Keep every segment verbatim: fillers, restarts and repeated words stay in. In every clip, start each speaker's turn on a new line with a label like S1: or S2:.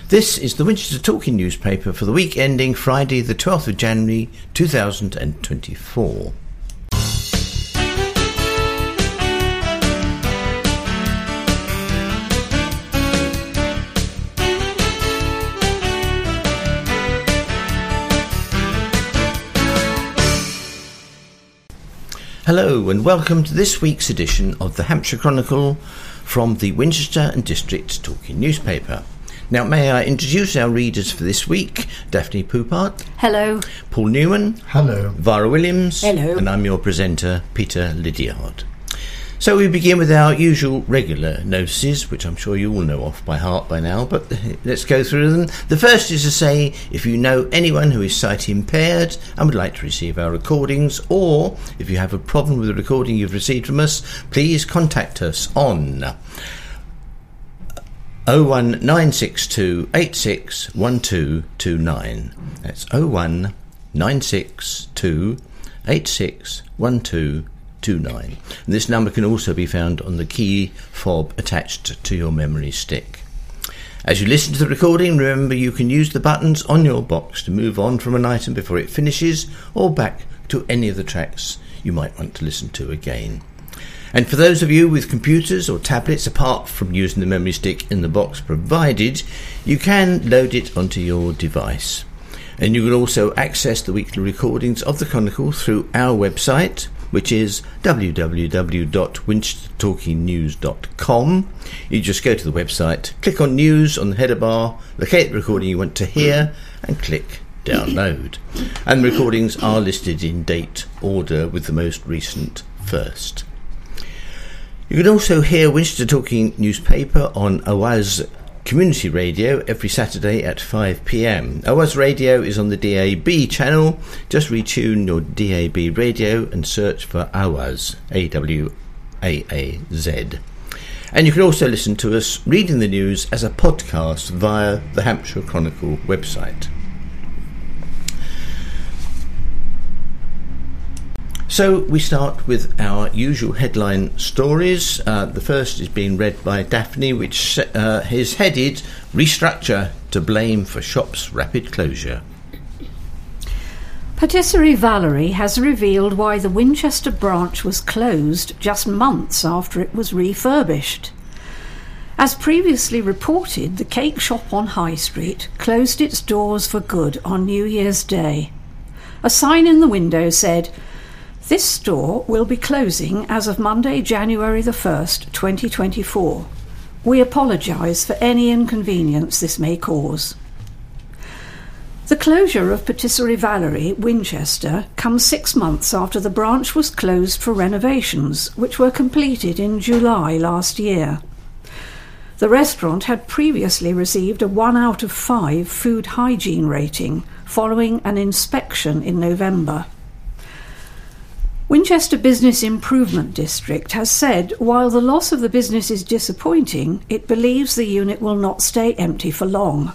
S1: This is the Winchester Talking newspaper for the week ending Friday the twelfth of January two thousand twenty-four. Hello and welcome to this week's edition of the Hampshire Chronicle from the Winchester and District Talking newspaper. Now, may I introduce our readers for this week? Daphne Poupart.
S2: Hello.
S1: Paul Newman.
S3: Hello.
S1: Vara Williams.
S2: Hello.
S1: And I'm your presenter, Peter Lydiard. So we begin with our usual regular notices, which I'm sure you all know off by heart by now, but let's go through them. The first is to say, if you know anyone who is sight impaired and would like to receive our recordings, or if you have a problem with the recording you've received from us, please contact us on oh one nine six two eight six one two two nine. That's oh one nine six two eight six one two two nine. And this number can also be found on the key fob attached to your memory stick. As you listen to the recording, remember you can use the buttons on your box to move on from an item before it finishes, or back to any of the tracks you might want to listen to again. And for those of you with computers or tablets, apart from using the memory stick in the box provided, you can load it onto your device. And you can also access the weekly recordings of the Chronicle through our website, which is w w w dot winchester talking news dot com. You just go to the website, click on News on the header bar, locate the recording you want to hear, and click Download. And the recordings are listed in date order, with the most recent first. You can also hear Winchester Talking newspaper on Awaz Community Radio every Saturday at five p m. Awaz Radio is on the D A B channel. Just retune your D A B radio and search for Awaz, A W A A Z. And you can also listen to us reading the news as a podcast via the Hampshire Chronicle website. So we start with our usual headline stories. Uh, the first is being read by Daphne, which uh, is headed Restructure to Blame for Shop's Rapid Closure.
S2: Patisserie Valerie has revealed why the Winchester branch was closed just months after it was refurbished. As previously reported, the cake shop on High Street closed its doors for good on New Year's Day. A sign in the window said, "This store will be closing as of Monday, January the first, twenty twenty-four. We apologise for any inconvenience this may cause." The closure of Patisserie Valerie, Winchester, comes six months after the branch was closed for renovations, which were completed in July last year. The restaurant had previously received a one out of five food hygiene rating following an inspection in November. Winchester Business Improvement District has said while the loss of the business is disappointing, it believes the unit will not stay empty for long.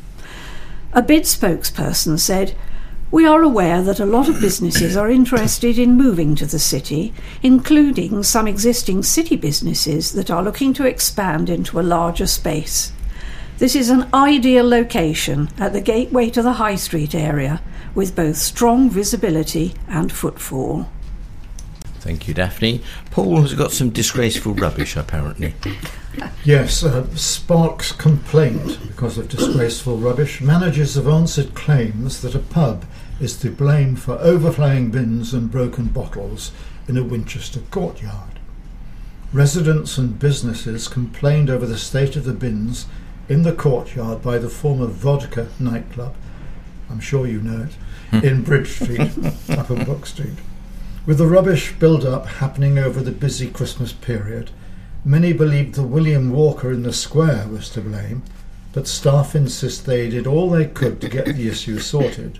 S2: A bid spokesperson said, "We are aware that a lot of businesses are interested in moving to the city, including some existing city businesses that are looking to expand into a larger space. This is an ideal location at the gateway to the High Street area, with both strong visibility and footfall."
S1: Thank you, Daphne. Paul has got some disgraceful rubbish, apparently.
S3: Yes, uh, Sparks complaint because of disgraceful rubbish. Managers have answered claims that a pub is to blame for overflowing bins and broken bottles in a Winchester courtyard. Residents and businesses complained over the state of the bins in the courtyard by the former Vodka nightclub, I'm sure you know it, in Bridge Street, Upper Brook Street. With the rubbish build-up happening over the busy Christmas period, many believed the William Walker in the square was to blame, but staff insist they did all they could to get the issue sorted.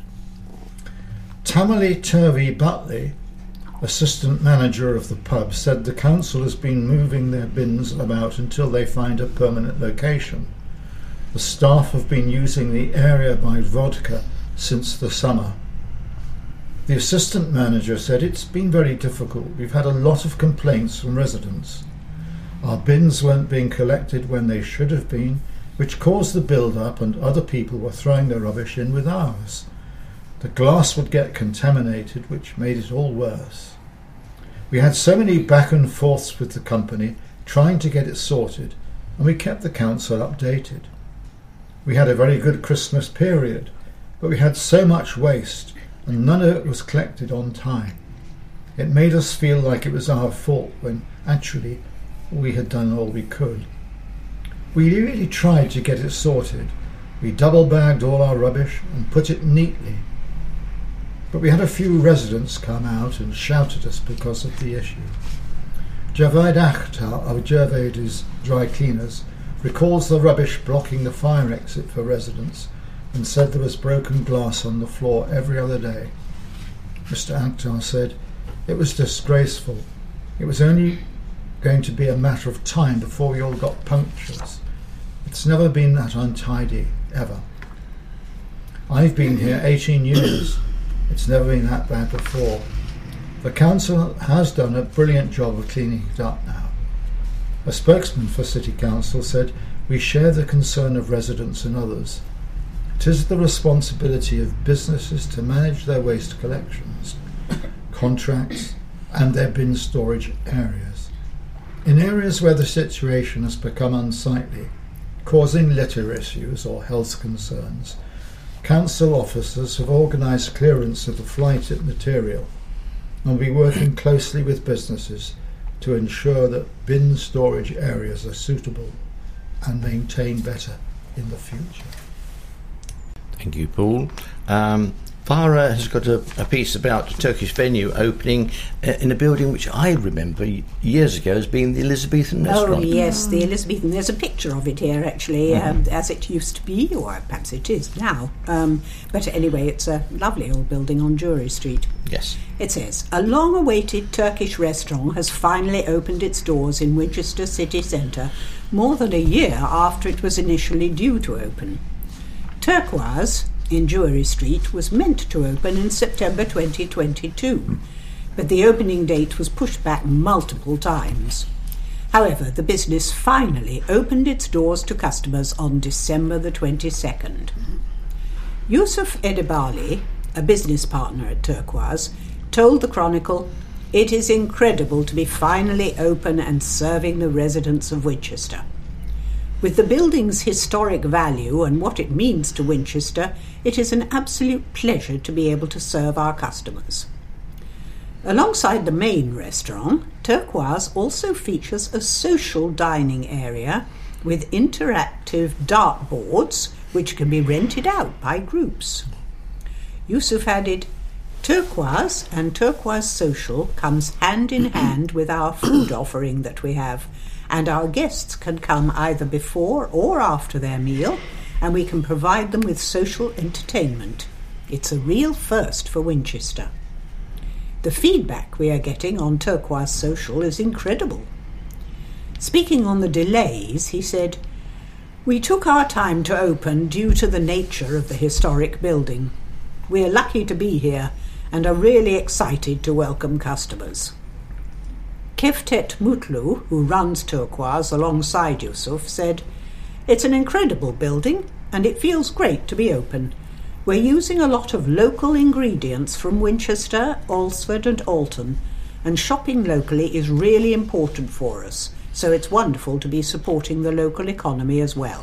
S3: Tamerley Turvey Butley, assistant manager of the pub, said the council has been moving their bins about until they find a permanent location. The staff have been using the area by Vodka since the summer. The assistant manager said it's been very difficult. We've had a lot of complaints from residents. Our bins weren't being collected when they should have been, which caused the build-up, and other people were throwing their rubbish in with ours. The glass would get contaminated, which made it all worse. We had so many back and forths with the company trying to get it sorted, and we kept the council updated. We had a very good Christmas period, but we had so much waste and none of it was collected on time. It made us feel like it was our fault when actually we had done all we could. We really tried to get it sorted. We double-bagged all our rubbish and put it neatly. But we had a few residents come out and shout at us because of the issue. Javed Akhtar of Javedi's Dry Cleaners recalls the rubbish blocking the fire exit for residents and said there was broken glass on the floor every other day. Mister Akhtar said, "It was disgraceful. It was only going to be a matter of time before we all got punctures. It's never been that untidy, ever. I've been here eighteen years. It's never been that bad before. The council has done a brilliant job of cleaning it up now." A spokesman for City Council said, "We share the concern of residents and others. It is the responsibility of businesses to manage their waste collections, contracts and their bin storage areas. In areas where the situation has become unsightly, causing litter issues or health concerns, council officers have organised clearance of the flighted material and will be working closely with businesses to ensure that bin storage areas are suitable and maintained better in the future."
S1: Thank you, Paul. Um, Farah has got a, a piece about a Turkish venue opening uh, in a building which I remember years ago as being the Elizabethan restaurant.
S4: Oh, yes, the Elizabethan. There's a picture of it here, actually, mm-hmm. um, as it used to be, or perhaps it is now. Um, but anyway, it's a lovely old building on Jewry Street.
S1: Yes.
S4: It says, "A long-awaited Turkish restaurant has finally opened its doors in Winchester city centre more than a year after it was initially due to open. Turquoise in Jewry Street was meant to open in September twenty twenty-two, but the opening date was pushed back multiple times. However, the business finally opened its doors to customers on December the twenty-second. Yusuf Edebali, a business partner at Turquoise, told the Chronicle, "It is incredible to be finally open and serving the residents of Winchester. With the building's historic value and what it means to Winchester, it is an absolute pleasure to be able to serve our customers." Alongside the main restaurant, Turquoise also features a social dining area with interactive dartboards which can be rented out by groups. Yusuf added, "Turquoise and Turquoise Social comes hand in hand with our food offering that we have, and our guests can come either before or after their meal, and we can provide them with social entertainment. It's a real first for Winchester. The feedback we are getting on Turquoise Social is incredible." Speaking on the delays, he said, "We took our time to open due to the nature of the historic building. We are lucky to be here and are really excited to welcome customers." Keftet Mutlu, who runs Turquoise alongside Yusuf, said, "It's an incredible building and it feels great to be open. We're using a lot of local ingredients from Winchester, Alresford and Alton, and shopping locally is really important for us, so it's wonderful to be supporting the local economy as well."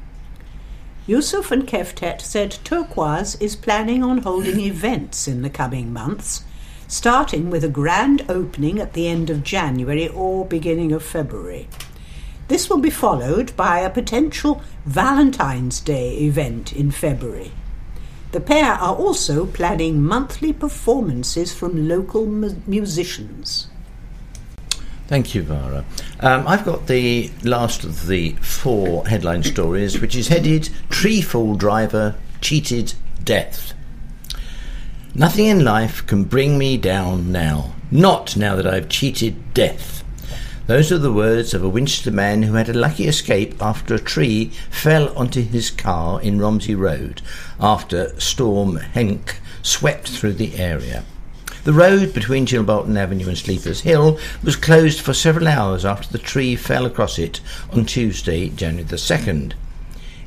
S4: Yusuf and Keftet said Turquoise is planning on holding events in the coming months, starting with a grand opening at the end of January or beginning of February. This will be followed by a potential Valentine's Day event in February. The pair are also planning monthly performances from local mu- musicians.
S1: Thank you, Vara. Um, I've got the last of the four headline stories, which is headed "Tree Fall Driver Cheated Death." "Nothing in life can bring me down now. Not now that I've cheated death." Those are the words of a Winchester man who had a lucky escape after a tree fell onto his car in Romsey Road after Storm Henk swept through the area. The road between Chilbolton Avenue and Sleepers Hill was closed for several hours after the tree fell across it on Tuesday, January the second.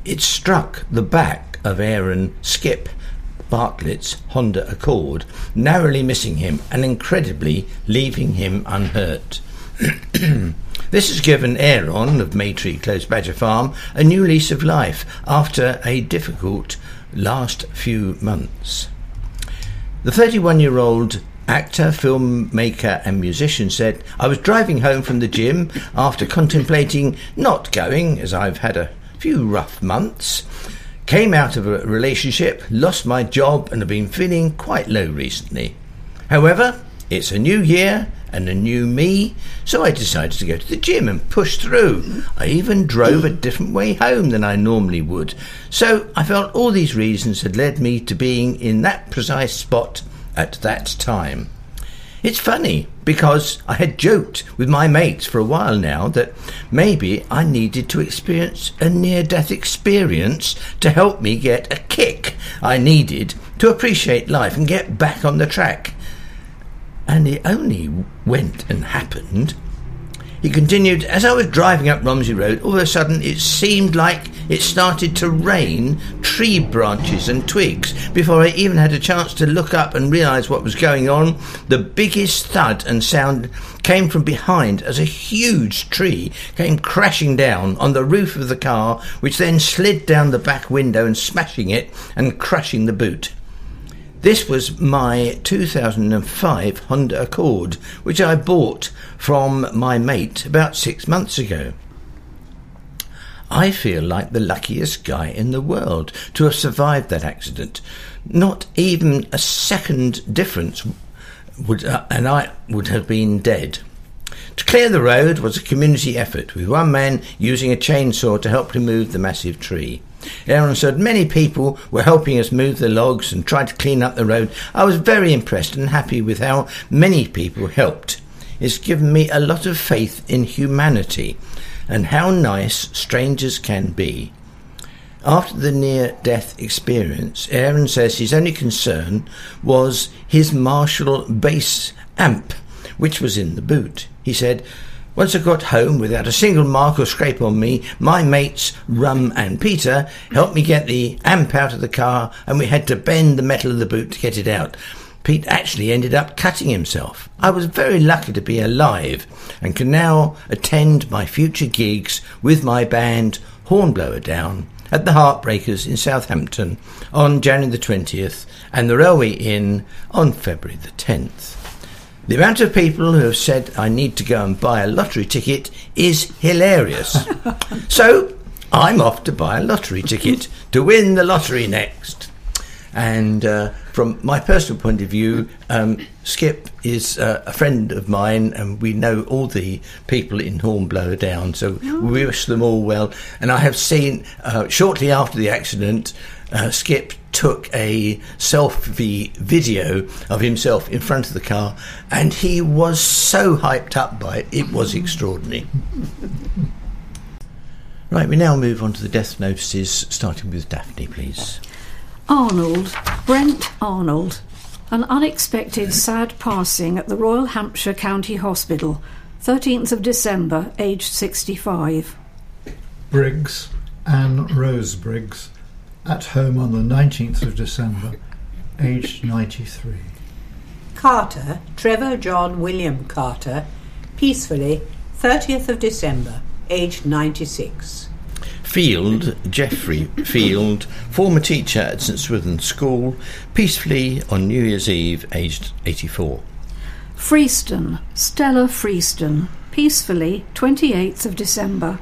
S1: It struck the back of Aaron Skip Bartlett's Honda Accord, narrowly missing him and incredibly leaving him unhurt. This has given Aaron of Maytree Close Badger Farm a new lease of life after a difficult last few months. The thirty-one-year-old actor, filmmaker and musician said, "I was driving home from the gym after contemplating not going, as I've had a few rough months. Came out of a relationship, lost my job and have been feeling quite low recently. However, it's a new year and a new me, so I decided to go to the gym and push through. I even drove a different way home than I normally would. So I felt all these reasons had led me to being in that precise spot at that time. It's funny, because I had joked with my mates for a while now that maybe I needed to experience a near-death experience to help me get a kick I needed to appreciate life and get back on the track. And it only went and happened." He continued, "As I was driving up Romsey Road, all of a sudden it seemed like it started to rain tree branches and twigs. Before I even had a chance to look up and realise what was going on, the biggest thud and sound came from behind as a huge tree came crashing down on the roof of the car, which then slid down the back window and smashing it and crushing the boot. This was my two thousand five Honda Accord, which I bought from my mate about six months ago. I feel like the luckiest guy in the world to have survived that accident. Not even a second difference would, uh, and I would have been dead. To clear the road was a community effort, with one man using a chainsaw to help remove the massive tree. Aaron said many people were helping us move the logs and try to clean up the road. I was very impressed and happy with how many people helped. It's given me a lot of faith in humanity and how nice strangers can be." After the near-death experience, Aaron says his only concern was his Marshall bass amp, which was in the boot. He said, "Once I got home without a single mark or scrape on me, my mates, Rum and Peter, helped me get the amp out of the car and we had to bend the metal of the boot to get it out. Pete actually ended up cutting himself. I was very lucky to be alive and can now attend my future gigs with my band Hornblower Down at the Heartbreakers in Southampton on January the twentieth and the Railway Inn on February the tenth. The amount of people who have said I need to go and buy a lottery ticket is hilarious. So I'm off to buy a lottery ticket to win the lottery next." And uh, from my personal point of view, um, Skip is uh, a friend of mine, and we know all the people in Hornblower Down, so we wish them all well. And I have seen, uh, shortly after the accident, uh, Skip took a selfie video of himself in front of the car, and he was so hyped up by it, it was extraordinary. Right, we now move on to the death notices, starting with Daphne, please.
S2: Arnold, Brent Arnold, an unexpected sad passing at the Royal Hampshire County Hospital, thirteenth of December, aged sixty-five.
S3: Briggs, Anne Rose Briggs, at home on the nineteenth of December, aged ninety-three.
S4: Carter, Trevor John William Carter, peacefully, thirtieth of December, aged ninety-six.
S1: Field, Geoffrey Field, former teacher at St Swithin School, peacefully on New Year's Eve, aged eighty-four.
S2: Freeston, Stella Freeston, peacefully, twenty-eighth of December.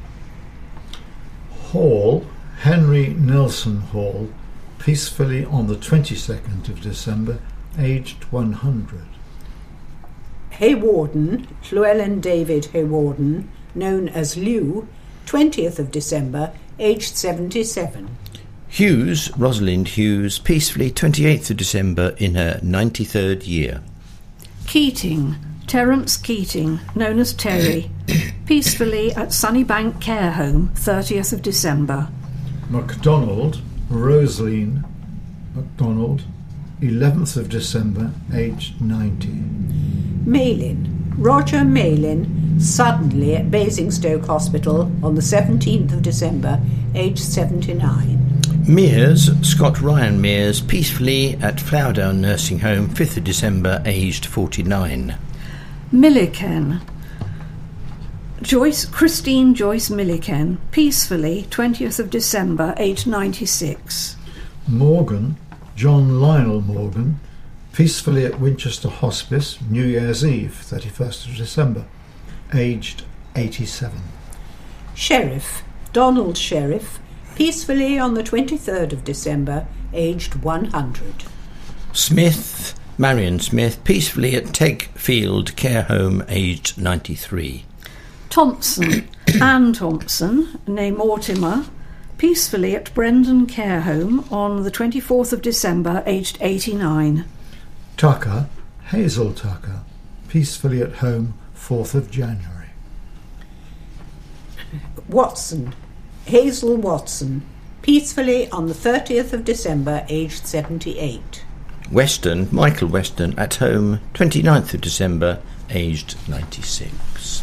S3: Hall, Henry Nelson Hall, peacefully on the twenty-second of December, aged one hundred.
S4: Haywarden, Llewellyn David Haywarden, known as Lew, twentieth of December, aged seventy-seven.
S1: Hughes, Rosalind Hughes, peacefully twenty-eighth of December in her ninety-third year.
S2: Keating, Terence Keating, known as Terry, peacefully at Sunnybank Care Home, thirtieth of December.
S3: MacDonald, Rosaline MacDonald, eleventh of December, aged ninety.
S4: Malin, Roger Malin, suddenly at Basingstoke Hospital on the seventeenth of December, aged seventy-nine.
S1: Mears, Scott Ryan Mears, peacefully at Flowerdown Nursing Home, fifth of December, aged forty-nine.
S2: Milliken, Joyce Christine Joyce Milliken, peacefully, twentieth of December, aged ninety-six.
S3: Morgan, John Lionel Morgan, peacefully at Winchester Hospice, New Year's Eve, thirty-first of December, aged eighty-seven.
S4: Sheriff, Donald Sheriff, peacefully on the twenty-third of December, aged one hundred.
S1: Smith, Marion Smith, peacefully at Tegfield Care Home, aged ninety-three.
S2: Thompson, Anne Thompson, née Mortimer, peacefully at Brendan Care Home on the twenty-fourth of December, aged eighty-nine.
S3: Tucker, Hazel Tucker, peacefully at home, fourth of January.
S4: Watson, Hazel Watson, peacefully on the thirtieth of December, aged seventy-eight.
S1: Weston, Michael Weston, at home, twenty-ninth of December, aged ninety-six.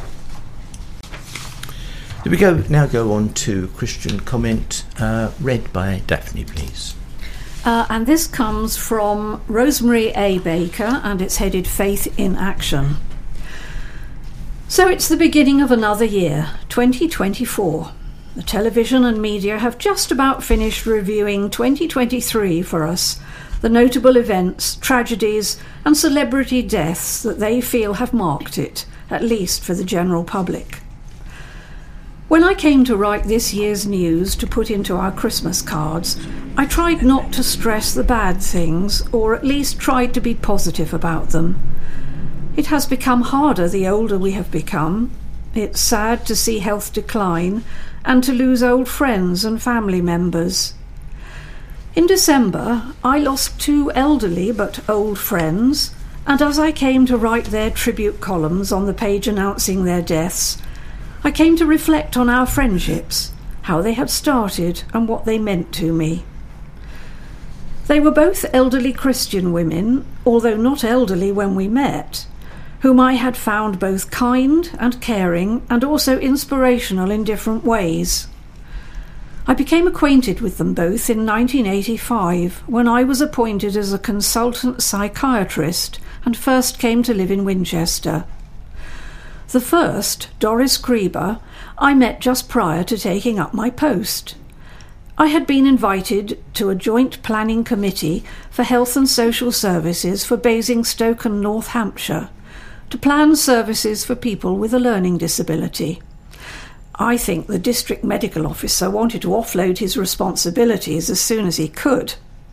S1: Do we go now go on to Christian comment, uh, read by Daphne, please.
S2: Uh, and this comes from Rosemary A. Baker, and it's headed Faith in Action. So it's the beginning of another year, twenty twenty-four. The television and media have just about finished reviewing twenty twenty-three for us, the notable events, tragedies and celebrity deaths that they feel have marked it, at least for the general public. When I came to write this year's news to put into our Christmas cards, I tried not to stress the bad things, or at least tried to be positive about them. It has become harder the older we have become. It's sad to see health decline and to lose old friends and family members. In December, I lost two elderly but old friends, and as I came to write their tribute columns on the page announcing their deaths, I came to reflect on our friendships, how they had started and what they meant to me. They were both elderly Christian women, although not elderly when we met, whom I had found both kind and caring and also inspirational in different ways. I became acquainted with them both in nineteen eighty-five, when I was appointed as a consultant psychiatrist and first came to live in Winchester. The first, Doris Creeber, I met just prior to taking up my post. I had been invited to a joint planning committee for health and social services for Basingstoke and North Hampshire, to plan services for people with a learning disability. I think the district medical officer wanted to offload his responsibilities as soon as he could.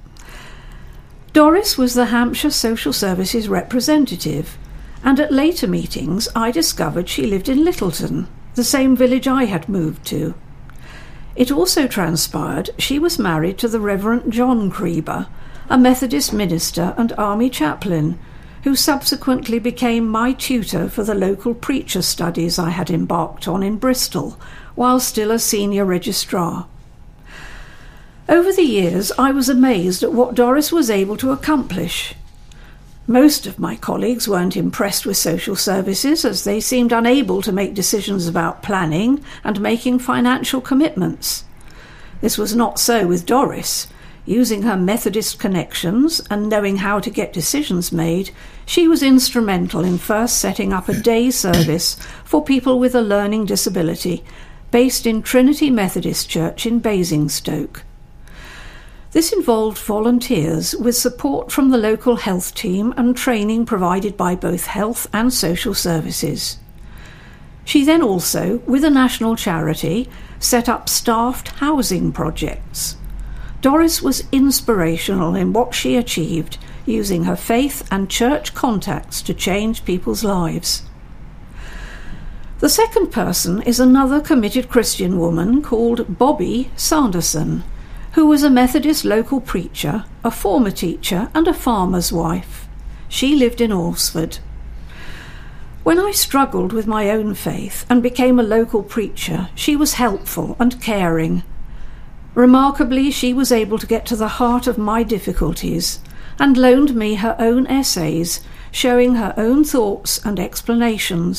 S2: Doris was the Hampshire Social Services representative, and at later meetings I discovered she lived in Littleton, the same village I had moved to. It also transpired she was married to the Reverend John Creeber, a Methodist minister and army chaplain, who subsequently became my tutor for the local preacher studies I had embarked on in Bristol, while still a senior registrar. Over the years, I was amazed at what Doris was able to accomplish. Most of my colleagues weren't impressed with social services, as they seemed unable to make decisions about planning and making financial commitments. This was not so with Doris. Using her Methodist connections and knowing how to get decisions made, she was instrumental in first setting up a day service for people with a learning disability, based in Trinity Methodist Church in Basingstoke. This involved volunteers with support from the local health team and training provided by both health and social services. She then also, with a national charity, set up staffed housing projects. Doris was inspirational in what she achieved, using her faith and church contacts to change people's lives. The second person is another committed Christian woman called Bobby Sanderson, who was a Methodist local preacher, a former teacher and a farmer's wife. She lived in Alresford. When I struggled with my own faith and became a local preacher, she was helpful and caring. Remarkably, she was able to get to the heart of my difficulties and loaned me her own essays, showing her own thoughts and explanations,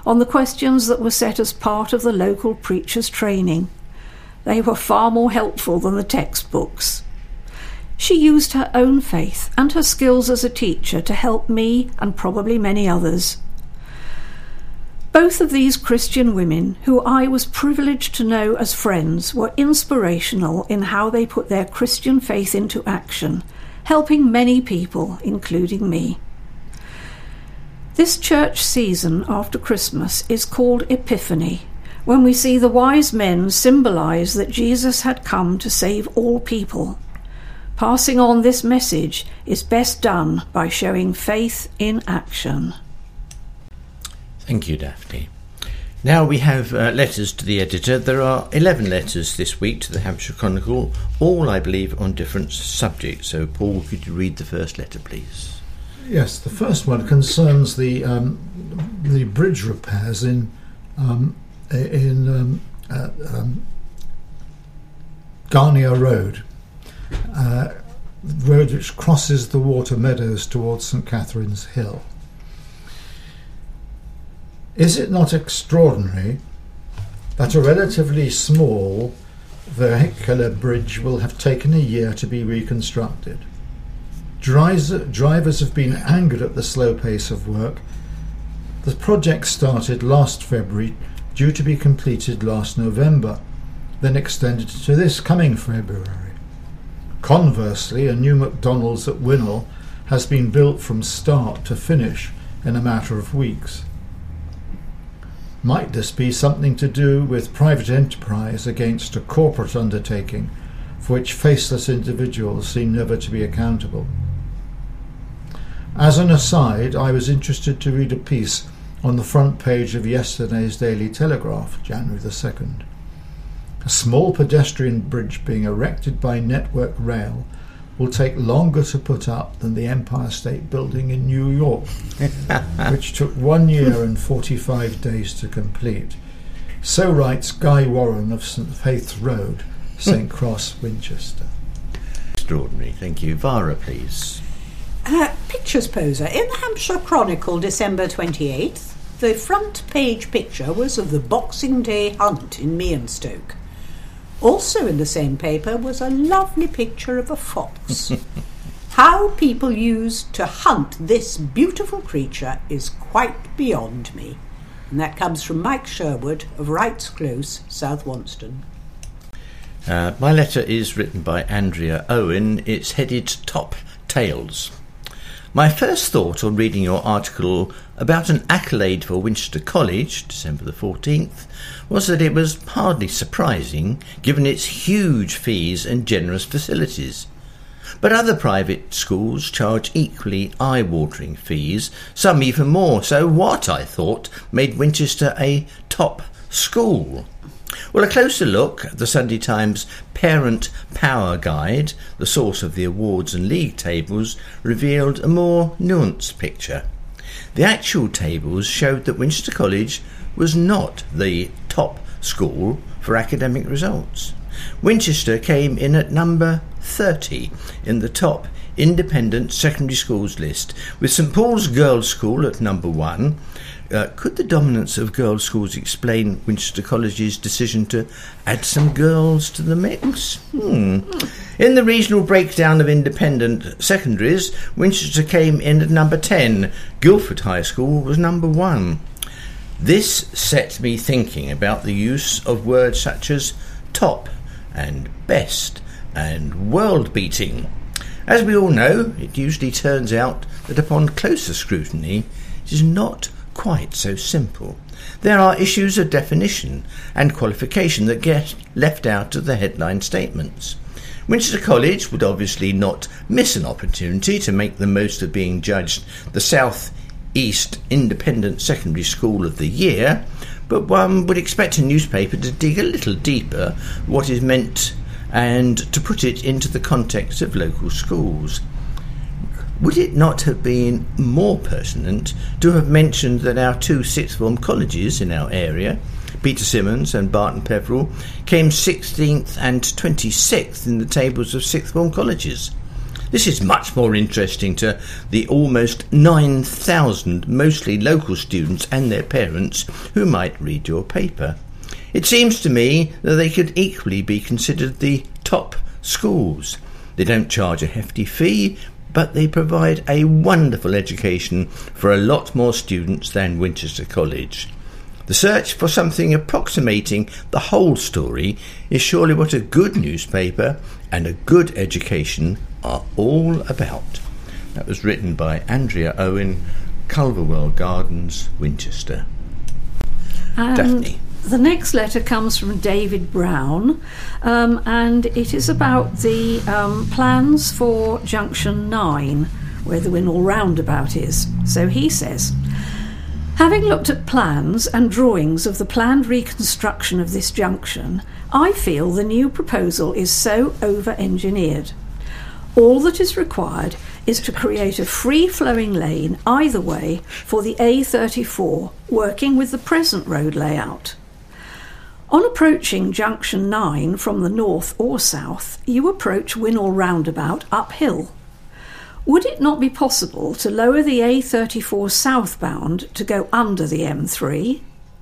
S2: on the questions that were set as part of the local preacher's training. They were far more helpful than the textbooks. She used her own faith and her skills as a teacher to help me and probably many others. Both of these Christian women, who I was privileged to know as friends, were inspirational in how they put their Christian faith into action, helping many people, including me. This church season after Christmas is called Epiphany, when we see the wise men symbolise that Jesus had come to save all people. Passing on this message is best done by showing faith in action.
S1: Thank you, Daphne. Now we have uh, letters to the editor. There are eleven letters this week to the Hampshire Chronicle, all, I believe, on different subjects. So, Paul, could you read the first letter, please?
S3: Yes, the first one concerns the um, the bridge repairs in um, in um, uh, um, Garnier Road, uh, the road which crosses the Water Meadows towards St Catherine's Hill. Is it not extraordinary that a relatively small vehicular bridge will have taken a year to be reconstructed? Drivers have been angered at the slow pace of work. The project started last February, due to be completed last November, then extended to this coming February. Conversely, a new McDonald's at Winnell has been built from start to finish in a matter of weeks. Might this be something to do with private enterprise against a corporate undertaking for which faceless individuals seem never to be accountable? As an aside, I was interested to read a piece on the front page of yesterday's Daily Telegraph, January the second. A small pedestrian bridge being erected by Network Rail will take longer to put up than the Empire State Building in New York, which took one year and forty-five days to complete. So writes Guy Warren of St Faith's Road, Saint Cross, Winchester.
S1: Extraordinary. Thank you. Vara, please.
S4: Uh, Pictures Poser. In the Hampshire Chronicle, December twenty-eighth, the front page picture was of the Boxing Day hunt in Meonstoke. Also in the same paper was a lovely picture of a fox. How people used to hunt this beautiful creature is quite beyond me. And that comes from Mike Sherwood of Wrights Close, South Wonston.
S1: Uh, my letter is written by Andrea Owen. It's headed Top Tales. My first thought on reading your article about an accolade for Winchester College, December the fourteenth, was that it was hardly surprising given its huge fees and generous facilities. But other private schools charge equally eye-watering fees, some even more. So what, I thought, made Winchester a top school? Well, a closer look at the Sunday Times Parent Power Guide, the source of the awards and league tables, revealed a more nuanced picture. The actual tables showed that Winchester College was not the top school for academic results. Winchester came in at number thirty in the top independent secondary schools list, with St Paul's Girls' School at number one. Uh, could the dominance of girls' schools explain Winchester College's decision to add some girls to the mix? Hmm. In the regional breakdown of independent secondaries, Winchester came in at number ten. Guildford High School was number one. This set me thinking about the use of words such as top and best and world-beating. As we all know, it usually turns out that upon closer scrutiny, it is not quite so simple. There are issues of definition and qualification that get left out of the headline statements. Winchester College would obviously not miss an opportunity to make the most of being judged the South East Independent Secondary School of the Year, but one would expect a newspaper to dig a little deeper what is meant and to put it into the context of local schools. Would it not have been more pertinent to have mentioned that our two sixth form colleges in our area, Peter Symonds and Barton Peveril, came sixteenth and twenty-sixth in the tables of sixth form colleges? This is much more interesting to the almost nine thousand mostly local students and their parents who might read your paper. It seems to me that they could equally be considered the top schools. They don't charge a hefty fee, but they provide a wonderful education for a lot more students than Winchester College. The search for something approximating the whole story is surely what a good newspaper and a good education are all about. That was written by Andrea Owen, Culverwell Gardens, Winchester.
S2: And
S1: Daphne.
S2: The next letter comes from David Brown, um, and it is about the um, plans for Junction nine, where the Winnall roundabout is. So he says, having looked at plans and drawings of the planned reconstruction of this junction, I feel the new proposal is so over-engineered. All that is required is to create a free-flowing lane either way for the A thirty-four, working with the present road layout. On approaching Junction nine from the north or south, you approach Winnall roundabout uphill. Would it not be possible to lower the A thirty-four southbound to go under the M three?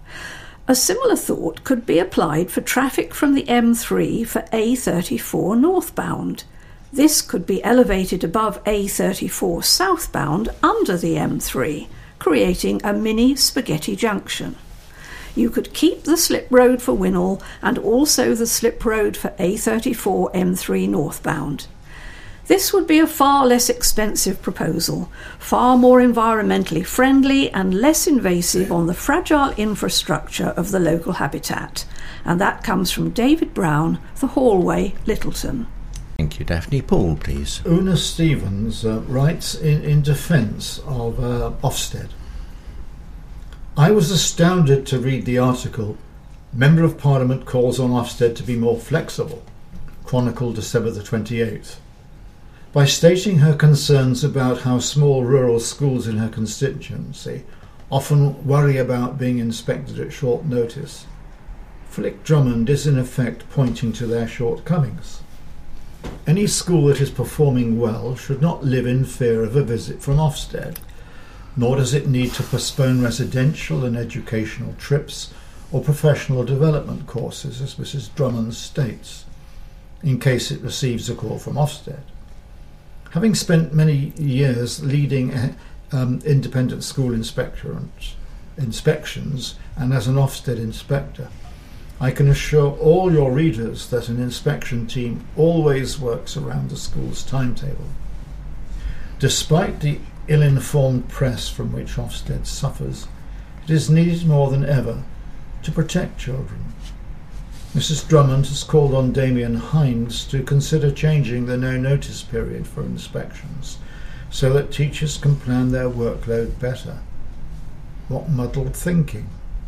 S2: A similar thought could be applied for traffic from the M three for A thirty-four northbound. This could be elevated above A thirty-four southbound under the M three, creating a mini spaghetti junction. You could keep the slip road for Winnall and also the slip road for A thirty-four M three northbound. This would be a far less expensive proposal, far more environmentally friendly and less invasive on the fragile infrastructure of the local habitat. And that comes from David Brown, The Hallway, Littleton.
S1: Thank you, Daphne. Paul, please.
S3: Una Stevens uh, writes in, in defence of uh, Ofsted. I was astounded to read the article, Member of Parliament calls on Ofsted to be more flexible, Chronicle December the twenty-eighth. By stating her concerns about how small rural schools in her constituency often worry about being inspected at short notice, Flick Drummond is in effect pointing to their shortcomings. Any school that is performing well should not live in fear of a visit from Ofsted, nor does it need to postpone residential and educational trips or professional development courses, as Missus Drummond states, in case it receives a call from Ofsted. Having spent many years leading um, independent school inspections and as an Ofsted inspector, I can assure all your readers that an inspection team always works around the school's timetable. Despite the ill-informed press from which Ofsted suffers, it is needed more than ever to protect children. Missus Drummond has called on Damien Hines to consider changing the no-notice period for inspections so that teachers can plan their workload better. What muddled thinking!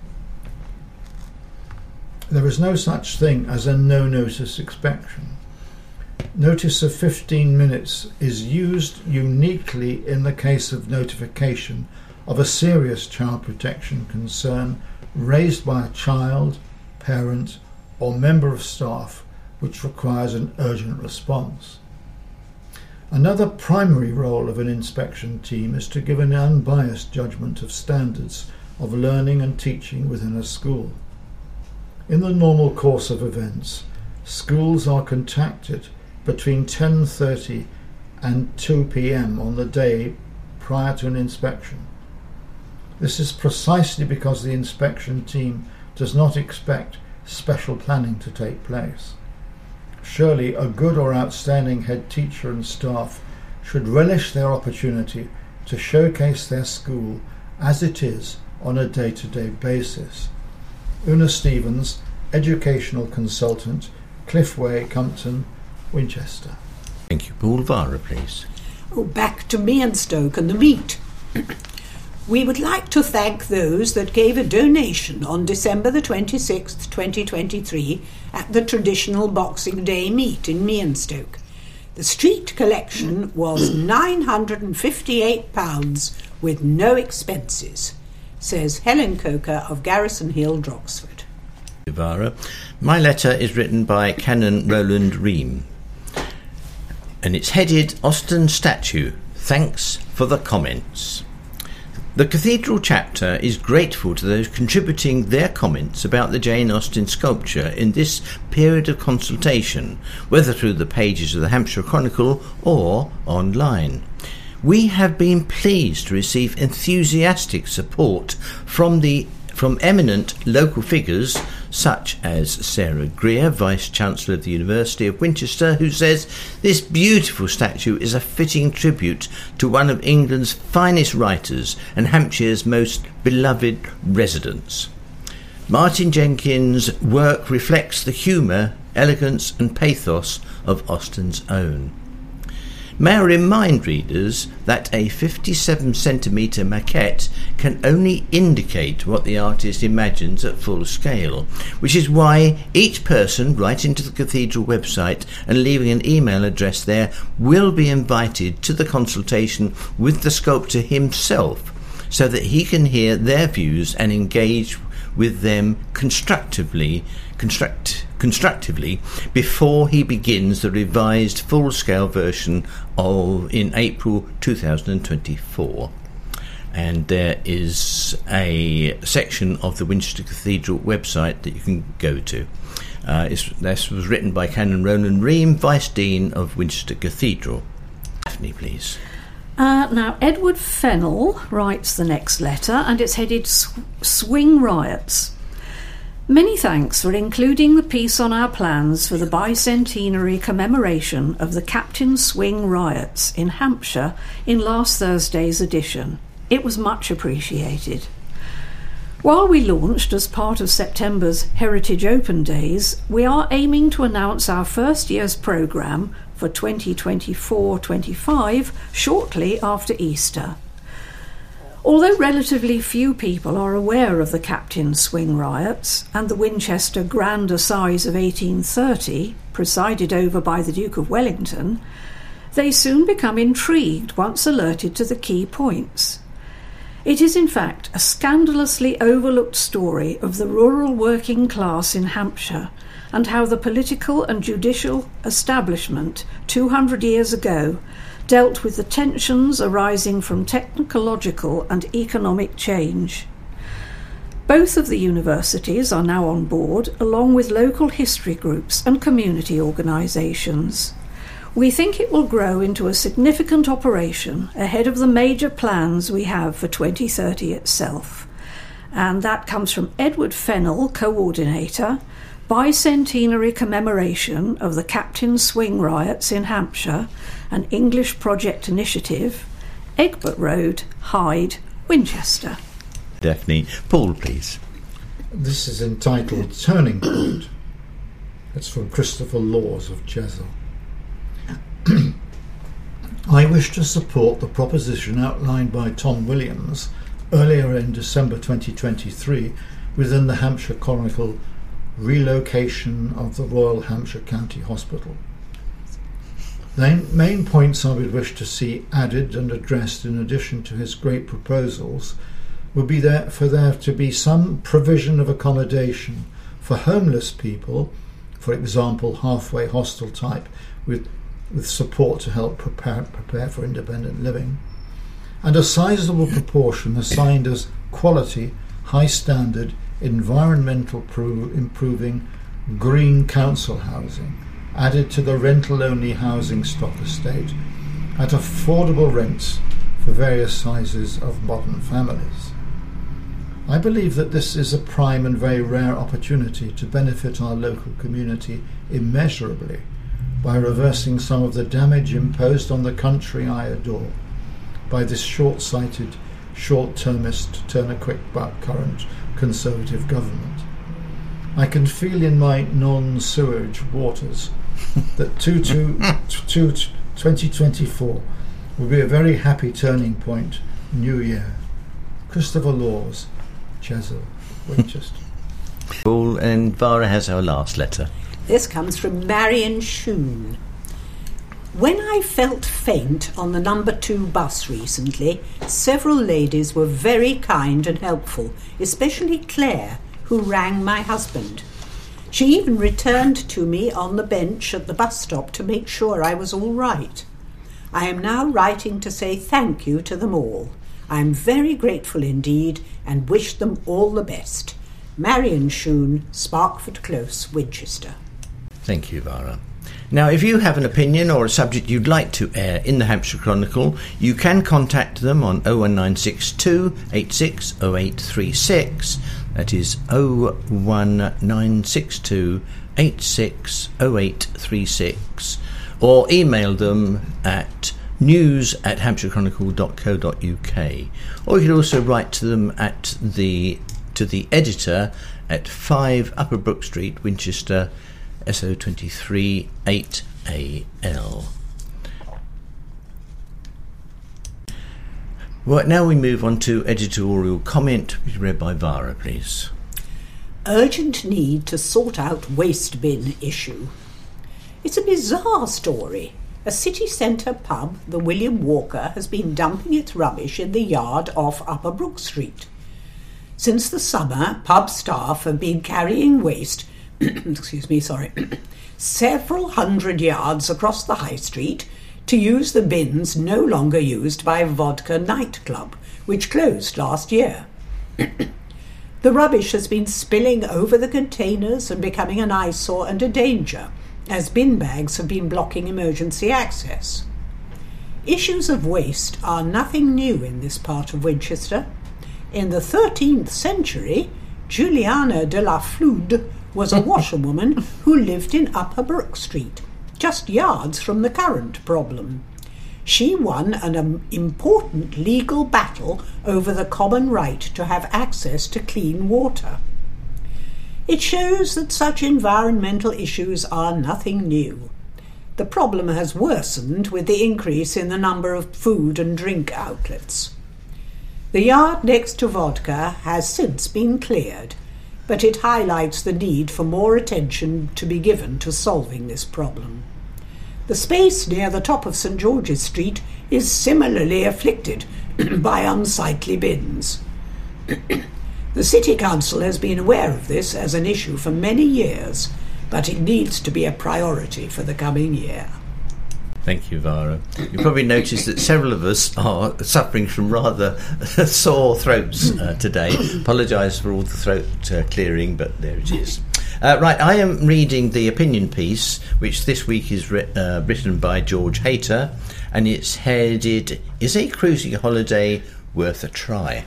S3: There is no such thing as a no-notice inspection. Notice of fifteen minutes is used uniquely in the case of notification of a serious child protection concern raised by a child, parent, or member of staff which requires an urgent response. Another primary role of an inspection team is to give an unbiased judgment of standards of learning and teaching within a school. In the normal course of events, schools are contacted between ten thirty and two p.m. on the day prior to an inspection. This is precisely because the inspection team does not expect special planning to take place. Surely a good or outstanding head teacher and staff should relish their opportunity to showcase their school as it is on a day-to-day basis. Una Stevens, Educational Consultant, Cliffway, Compton, Winchester.
S1: Thank you, Paul. Vara, please.
S4: Oh, back to Meanstoke and the meet. We would like to thank those that gave a donation on December the twenty-sixth, twenty twenty-three at the traditional Boxing Day meet in Meanstoke. The street collection was nine hundred fifty-eight pounds with no expenses, says Helen Coker of Garrison Hill, Droxford.
S1: Vara. My letter is written by Canon Roland Ream. and it's headed Austin Statue. Thanks for the comments. The Cathedral chapter is grateful to those contributing their comments about the Jane Austen sculpture in this period of consultation, whether through the pages of the Hampshire Chronicle or online. We have been pleased to receive enthusiastic support from the from eminent local figures such as Sarah Greer, Vice-Chancellor of the University of Winchester, who says this beautiful statue is a fitting tribute to one of England's finest writers and Hampshire's most beloved residents. Martin Jenkins' work reflects the humour, elegance and pathos of Austen's own. May I remind readers that a fifty-seven centimetre maquette can only indicate what the artist imagines at full scale, which is why each person writing to the Cathedral website and leaving an email address there will be invited to the consultation with the sculptor himself, so that he can hear their views and engage with them constructively construct constructively before he begins the revised full-scale version of in April two thousand twenty-four. And there is a section of the Winchester Cathedral website that you can go to. Uh, it's, this was written by Canon Roland Ream, Vice Dean of Winchester Cathedral. Daphne, please.
S2: Uh, now, Edward Fennell writes the next letter, and it's headed Sw- Swing Riots. Many thanks for including the piece on our plans for the bicentenary commemoration of the Captain Swing Riots in Hampshire in last Thursday's edition. It was much appreciated. While we launched as part of September's Heritage Open Days, we are aiming to announce our first year's programme for twenty twenty-four twenty-five shortly after Easter. Although relatively few people are aware of the Captain Swing Riots and the Winchester Grand Assize of eighteen thirty, presided over by the Duke of Wellington, they soon become intrigued once alerted to the key points. It is in fact a scandalously overlooked story of the rural working class in Hampshire and how the political and judicial establishment two hundred years ago dealt with the tensions arising from technological and economic change. Both of the universities are now on board, along with local history groups and community organisations. We think it will grow into a significant operation ahead of the major plans we have for twenty thirty itself. And that comes from Edward Fennell, Coordinator, Bicentenary Commemoration of the Captain Swing Riots in Hampshire, an English Project Initiative, Egbert Road, Hyde, Winchester.
S1: Daphne. Paul, please.
S3: This is entitled Turning Point. It's from Christopher Laws of Chesil. I wish to support the proposition outlined by Tom Williams earlier in December twenty twenty-three within the Hampshire Chronicle relocation of the Royal Hampshire County Hospital. The main points I would wish to see added and addressed in addition to his great proposals would be there for there to be some provision of accommodation for homeless people, for example halfway hostel type with, with support to help prepare, prepare for independent living, and a sizable proportion assigned as quality, high standard, environmental pro- improving green council housing added to the rental-only housing stock estate at affordable rents for various sizes of modern families. I believe that this is a prime and very rare opportunity to benefit our local community immeasurably by reversing some of the damage imposed on the country I adore by this short-sighted, short-termist, turn-a-quick-buck current Conservative government. I can feel in my non-sewage waters that twenty twenty-four will be a very happy turning point new year. Christopher Laws, Chesil, Winchester.
S1: Paul, and Vara has our last letter.
S4: This comes from Marion Shoon. When I felt faint on the number two bus recently, several ladies were very kind and helpful, especially Claire, who rang my husband. She even returned to me on the bench at the bus stop to make sure I was all right. I am now writing to say thank you to them all. I am very grateful indeed and wish them all the best. Marion Shoon, Sparkford Close, Winchester.
S1: Thank you, Vara. Now, if you have an opinion or a subject you'd like to air in the Hampshire Chronicle, you can contact them on oh one nine six two, eight six oh eight three six. That is oh one nine six two, eight six oh eight three six. Or email them at news at hampshire chronicle dot co dot uk. Or you can also write to them at the to the editor at five Upper Brook Street, Winchester, S O twenty-three eight A L. Right, now we move on to editorial comment, read by Vara, please.
S4: Urgent need to sort out waste bin issue. It's a bizarre story. A city centre pub, the William Walker, has been dumping its rubbish in the yard off Upper Brook Street. Since the summer, pub staff have been carrying waste excuse me, sorry, several hundred yards across the high street to use the bins no longer used by Vodka Nightclub, which closed last year. The rubbish has been spilling over the containers and becoming an eyesore and a danger, as bin bags have been blocking emergency access. Issues of waste are nothing new in this part of Winchester. In the thirteenth century, Juliana de la Flude was a washerwoman who lived in Upper Brook Street, just yards from the current problem. She won an um, important legal battle over the common right to have access to clean water. It shows that such environmental issues are nothing new. The problem has worsened with the increase in the number of food and drink outlets. The yard next to Vodka has since been cleared, but it highlights the need for more attention to be given to solving this problem. The space near the top of St George's Street is similarly afflicted by unsightly bins. The City Council has been aware of this as an issue for many years, but it needs to be a priority for the coming year.
S1: Thank you, Vara. You probably noticed that several of us are suffering from rather sore throats uh, today. Apologise for all the throat uh, clearing, but there it is. Uh, right, I am reading the opinion piece, which this week is ri- uh, written by George Hayter, and it's headed, Is a Cruising Holiday Worth a Try?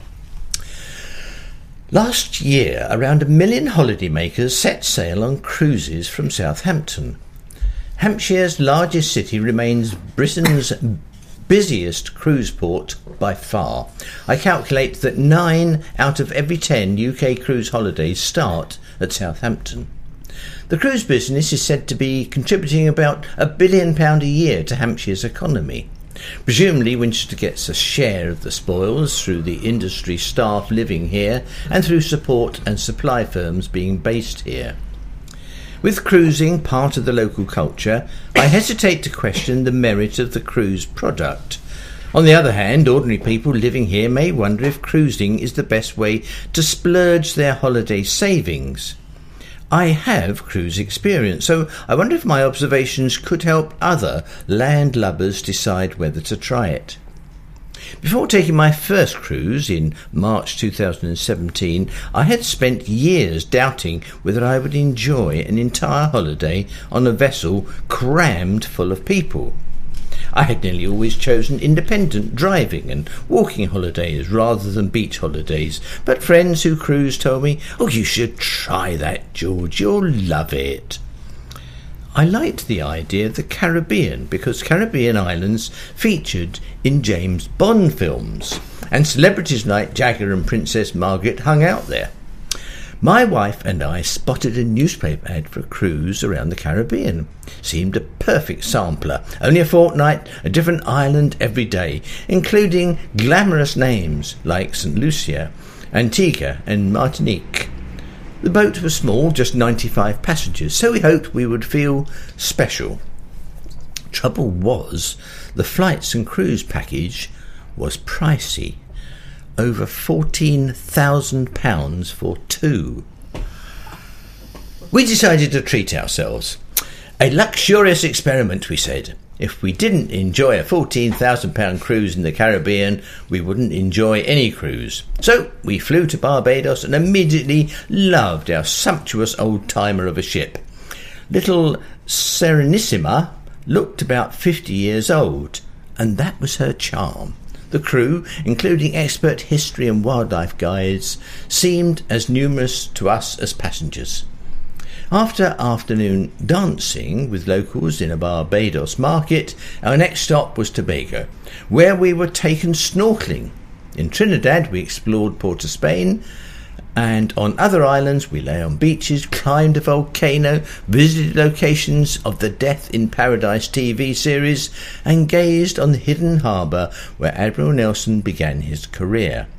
S1: Last year, around a million holidaymakers set sail on cruises from Southampton. Hampshire's largest city remains Britain's busiest cruise port by far. I calculate that nine out of every ten U K cruise holidays start at Southampton. The cruise business is said to be contributing about a billion pound a year to Hampshire's economy. Presumably Winchester gets a share of the spoils through the industry staff living here and through support and supply firms being based here. With cruising part of the local culture, I hesitate to question the merit of the cruise product. On the other hand, ordinary people living here may wonder if cruising is the best way to splurge their holiday savings. I have cruise experience, so I wonder if my observations could help other landlubbers decide whether to try it. Before taking my first cruise in March two thousand seventeen, I had spent years doubting whether I would enjoy an entire holiday on a vessel crammed full of people. I had nearly always chosen independent driving and walking holidays rather than beach holidays, but friends who cruise told me, "Oh, you should try that, George, you'll love it." I liked the idea of the Caribbean because Caribbean islands featured in James Bond films, and celebrities like Jagger and Princess Margaret hung out there. My wife and I spotted a newspaper ad for a cruise around the Caribbean. Seemed a perfect sampler. Only a fortnight, a different island every day, including glamorous names like Saint Lucia, Antigua and Martinique. The boat was small, just ninety-five passengers, so we hoped we would feel special. Trouble was, the flights and cruise package was pricey. Over fourteen thousand pounds for two. we decided to treat ourselves. A luxurious experiment, we said. If we didn't enjoy a fourteen thousand pound cruise in the Caribbean, we wouldn't enjoy any cruise. So we flew to Barbados and immediately loved our sumptuous old-timer of a ship. Little Serenissima looked about fifty years old, and that was her charm. The crew, including expert history and wildlife guides, seemed as numerous to us as passengers. After afternoon dancing with locals in a Barbados market, our next stop was Tobago, where we were taken snorkelling. In Trinidad we explored Port of Spain, and on other islands we lay on beaches, climbed a volcano, visited locations of the Death in Paradise T V series, and gazed on the hidden harbour where Admiral Nelson began his career.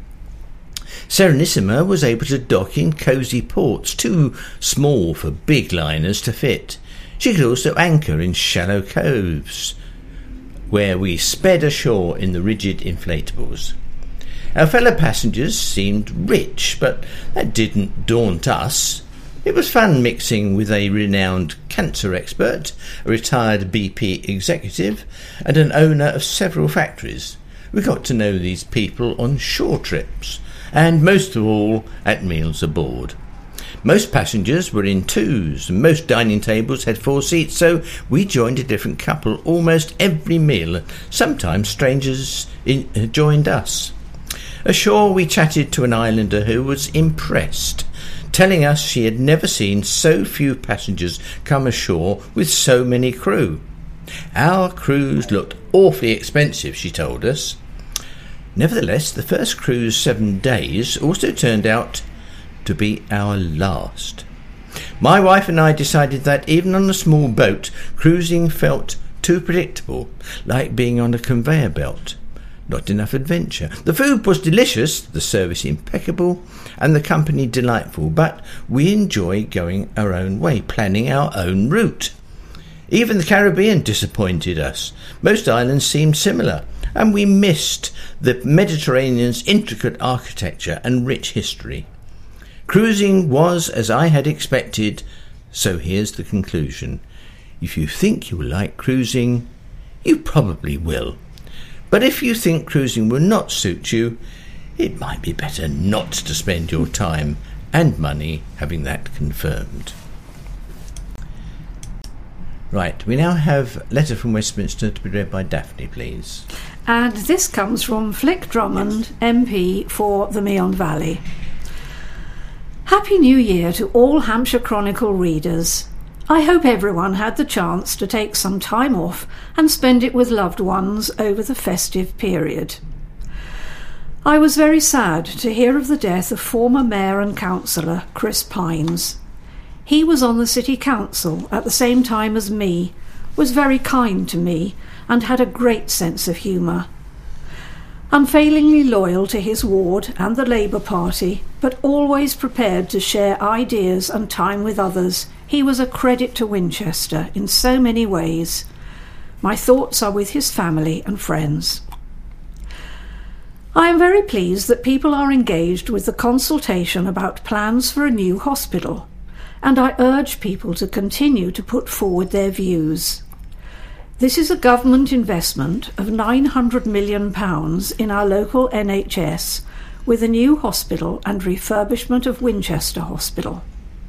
S1: Serenissima was able to dock in cosy ports, too small for big liners to fit. She could also anchor in shallow coves, where we sped ashore in the rigid inflatables. Our fellow passengers seemed rich, but that didn't daunt us. It was fun mixing with a renowned cancer expert, a retired B P executive, and an owner of several factories. We got to know these people on shore trips, and most of all at meals aboard. Most passengers were in twos, and most dining tables had four seats, so we joined a different couple almost every meal. Sometimes strangers in, uh, joined us. Ashore we chatted to an islander who was impressed, telling us she had never seen so few passengers come ashore with so many crew. Our cruise looked awfully expensive, she told us. Nevertheless, the first cruise, seven days, also turned out to be our last. My wife and I decided that even on a small boat, cruising felt too predictable, like being on a conveyor belt. Not enough adventure. The food was delicious, the service impeccable, and the company delightful, but we enjoy going our own way, planning our own route. Even the Caribbean disappointed us. Most islands seemed similar, and we missed the Mediterranean's intricate architecture and rich history. Cruising was as I had expected, so here's the conclusion. If you think you like cruising, you probably will. But if you think cruising will not suit you, it might be better not to spend your time and money having that confirmed. Right, we now have a letter from Westminster to be read by Daphne, please.
S2: And this comes from Flick Drummond, M P for the Meon Valley. Happy New Year to all Hampshire Chronicle readers. I hope everyone had the chance to take some time off and spend it with loved ones over the festive period. I was very sad to hear of the death of former Mayor and Councillor Chris Pines. He was on the City Council at the same time as me, was very kind to me, and had a great sense of humour. Unfailingly loyal to his ward and the Labour Party, but always prepared to share ideas and time with others, he was a credit to Winchester in so many ways. My thoughts are with his family and friends. I am very pleased that people are engaged with the consultation about plans for a new hospital, and I urge people to continue to put forward their views. This is a government investment of nine hundred million pounds in our local N H S, with a new hospital and refurbishment of Winchester Hospital.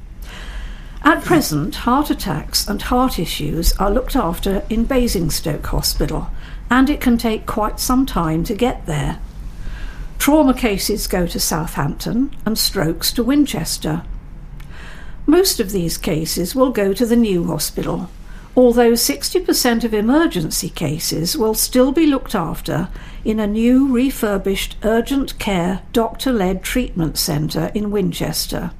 S2: At present, heart attacks and heart issues are looked after in Basingstoke Hospital, and it can take quite some time to get there. Trauma cases go to Southampton and strokes to Winchester. Most of these cases will go to the new hospital, although sixty percent of emergency cases will still be looked after in a new refurbished urgent care doctor-led treatment centre in Winchester.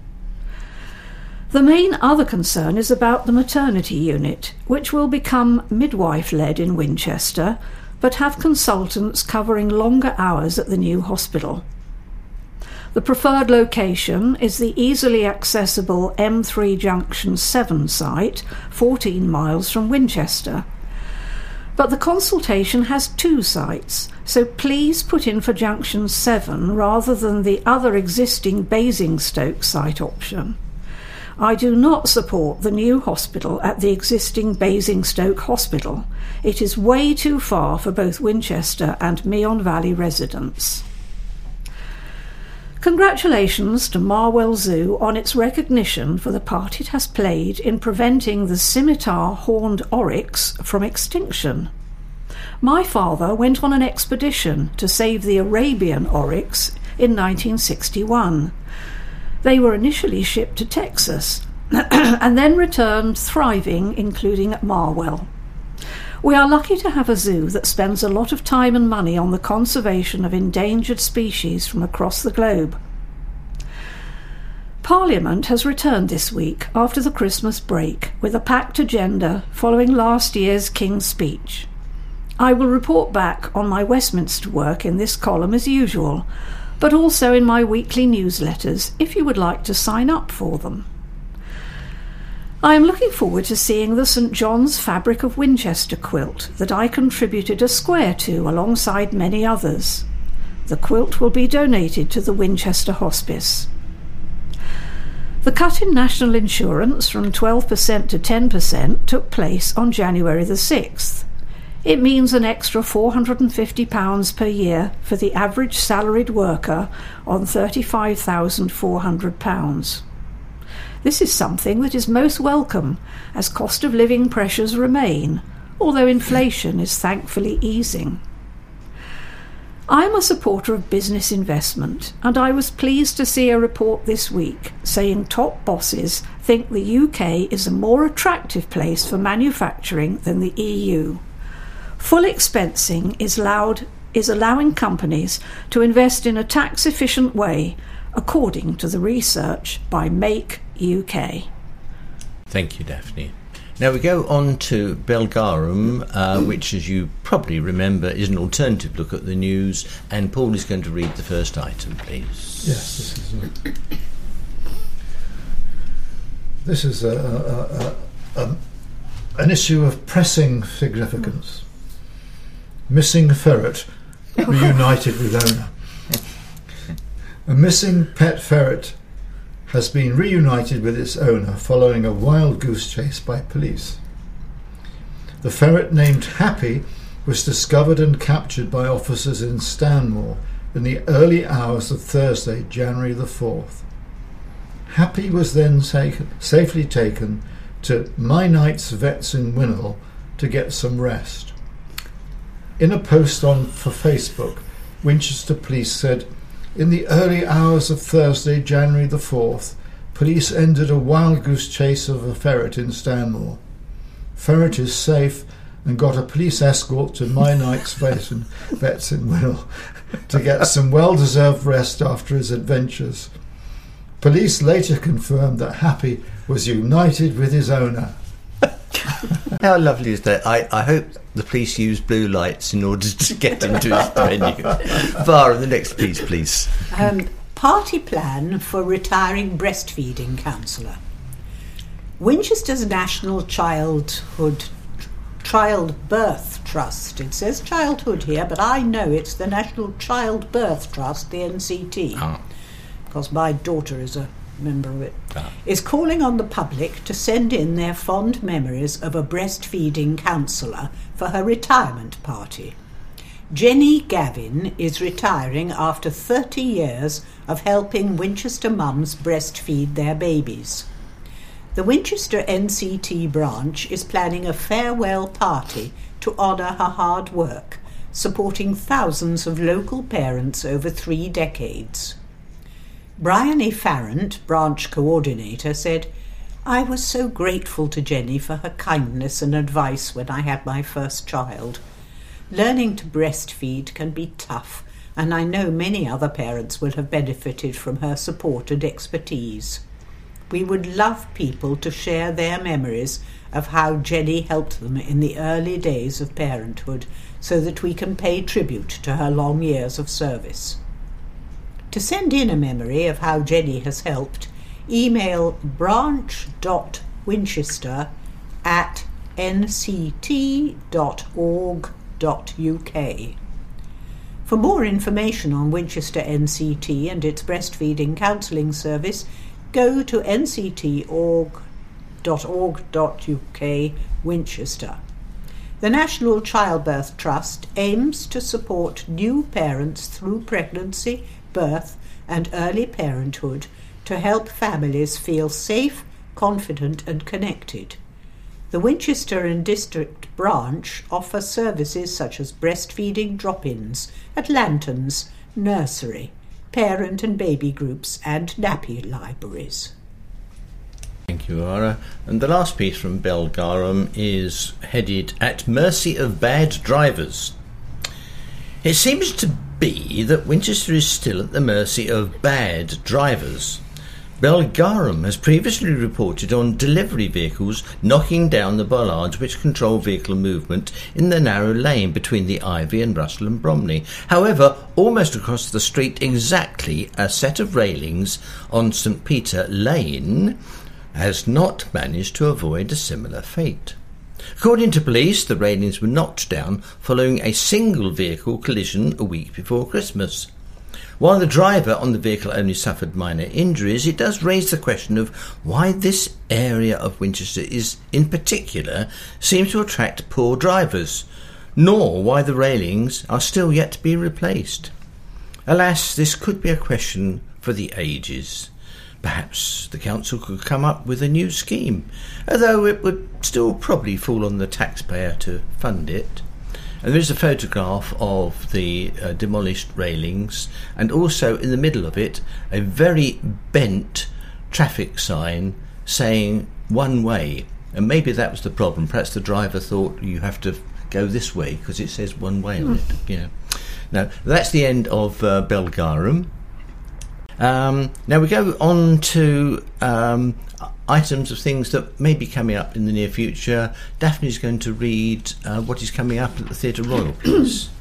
S2: The main other concern is about the maternity unit, which will become midwife-led in Winchester, but have consultants covering longer hours at the new hospital. The preferred location is the easily accessible M three Junction seven site, fourteen miles from Winchester. But the consultation has two sites, so please put in for Junction seven rather than the other existing Basingstoke site option. I do not support the new hospital at the existing Basingstoke Hospital. It is way too far for both Winchester and Meon Valley residents. Congratulations to Marwell Zoo on its recognition for the part it has played in preventing the scimitar horned oryx from extinction. My father went on an expedition to save the Arabian oryx in nineteen sixty-one. They were initially shipped to Texas and then returned thriving, including at Marwell. We are lucky to have a zoo that spends a lot of time and money on the conservation of endangered species from across the globe. Parliament has returned this week after the Christmas break with a packed agenda following last year's King's Speech. I will report back on my Westminster work in this column as usual, but also in my weekly newsletters if you would like to sign up for them. I am looking forward to seeing the St John's Fabric of Winchester quilt that I contributed a square to alongside many others. The quilt will be donated to the Winchester Hospice. The cut in national insurance from twelve percent to ten percent took place on January the sixth. It means an extra four hundred fifty pounds per year for the average salaried worker on thirty-five thousand four hundred pounds. This is something that is most welcome as cost of living pressures remain, although inflation is thankfully easing. I am a supporter of business investment, and I was pleased to see a report this week saying top bosses think the U K is a more attractive place for manufacturing than the E U. Full expensing is allowed is allowing companies to invest in a tax-efficient way, according to the research by Make U K.
S1: Thank you, Daphne. Now we go on to Belgarum, uh, which, as you probably remember, is an alternative look at the news, and Paul is going to read the first item, please.
S3: Yes, this is a, this is a, a, a, a, an issue of pressing significance. Missing ferret reunited with owner. A missing pet ferret has been reunited with its owner following a wild goose chase by police. The ferret, named Happy, was discovered and captured by officers in Stanmore in the early hours of Thursday, January the fourth. Happy was then taken, safely taken to My Night's Vets in Winnell to get some rest. In a post on for Facebook, Winchester Police said, "In the early hours of Thursday, January the fourth, police ended a wild goose chase of a ferret in Stanmore. Ferret is safe and got a police escort to My Night's Vets in, Vets in Winnell to get some well-deserved rest after his adventures. Police later confirmed that Happy was united with his owner."
S1: How lovely is that? I, I hope the police use blue lights in order to get into his venue. Vara, the next piece, please.
S4: Um, party plan for retiring breastfeeding counsellor. Winchester's National Childhood Childbirth Trust. It says childhood here, but I know it's the National Childbirth Trust, the N C T,
S1: Ah.
S4: because my daughter is a member of it,
S1: Ah.
S4: is calling on the public to send in their fond memories of a breastfeeding counsellor for her retirement party. Jenny Gavin is retiring after thirty years of helping Winchester mums breastfeed their babies. The Winchester N C T branch is planning a farewell party to honour her hard work, supporting thousands of local parents over three decades. Bryony Farrant, branch coordinator, said, "I was so grateful to Jenny for her kindness and advice when I had my first child. Learning to breastfeed can be tough, and I know many other parents will have benefited from her support and expertise. We would love people to share their memories of how Jenny helped them in the early days of parenthood so that we can pay tribute to her long years of service. To send in a memory of how Jenny has helped, email branch dot winchester at n c t dot org dot u k. For more information on Winchester N C T and its breastfeeding counselling service, go to n c t org dot org dot u k Winchester. The National Childbirth Trust aims to support new parents through pregnancy, birth and early parenthood to help families feel safe, confident and connected. The Winchester and District branch offers services such as breastfeeding drop-ins at Lanterns, nursery, parent and baby groups and nappy libraries.
S1: Thank you, Ara. And the last piece from Belgarum is headed At Mercy of Bad Drivers. It seems to be that Winchester is still at the mercy of bad drivers. Belgarum has previously reported on delivery vehicles knocking down the bollards which control vehicle movement in the narrow lane between the Ivy and Russell and Bromley. However, almost across the street exactly, a set of railings on St Peter Lane has not managed to avoid a similar fate. According to police, the railings were knocked down following a single vehicle collision a week before Christmas. While the driver on the vehicle only suffered minor injuries, it does raise the question of why this area of Winchester is, in particular, seems to attract poor drivers, nor why the railings are still yet to be replaced. Alas, this could be a question for the ages. Perhaps the council could come up with a new scheme, although it would still probably fall on the taxpayer to fund it. And there is a photograph of the uh, demolished railings, and also in the middle of it a very bent traffic sign saying one way. And maybe that was the problem. Perhaps the driver thought you have to go this way because it says one way on mm. it. You know. Now that's the end of uh, Belgarum. Um, now we go on to um, items of things that may be coming up in the near future. Daphne's going to read uh, what is coming up at the Theatre Royal, please.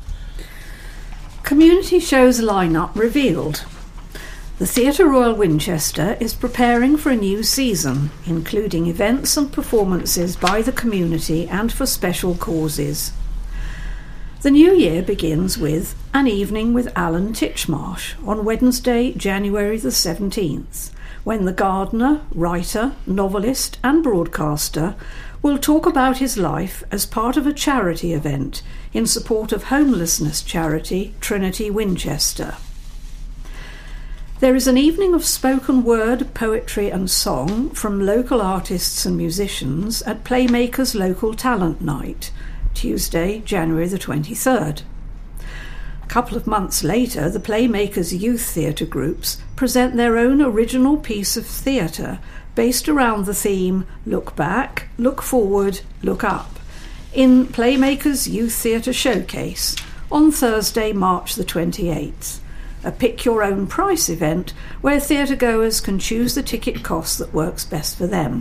S2: Community shows lineup revealed. The Theatre Royal Winchester is preparing for a new season, including events and performances by the community and for special causes. The new year begins with An Evening with Alan Titchmarsh on Wednesday, January the seventeenth, when the gardener, writer, novelist and broadcaster will talk about his life as part of a charity event in support of homelessness charity Trinity Winchester. There is an evening of spoken word, poetry and song from local artists and musicians at Playmakers Local Talent Night, Tuesday, January the twenty-third. A couple of months later, the Playmakers Youth Theatre groups present their own original piece of theatre based around the theme Look Back, Look Forward, Look Up in Playmakers Youth Theatre Showcase on Thursday, March the twenty-eighth, a pick-your-own-price event where theatre-goers can choose the ticket cost that works best for them.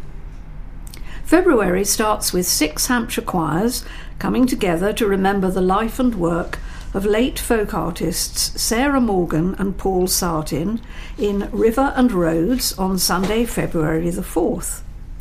S2: February starts with six Hampshire choirs coming together to remember the life and work of late folk artists Sarah Morgan and Paul Sartin in River and Roads on Sunday, February the fourth.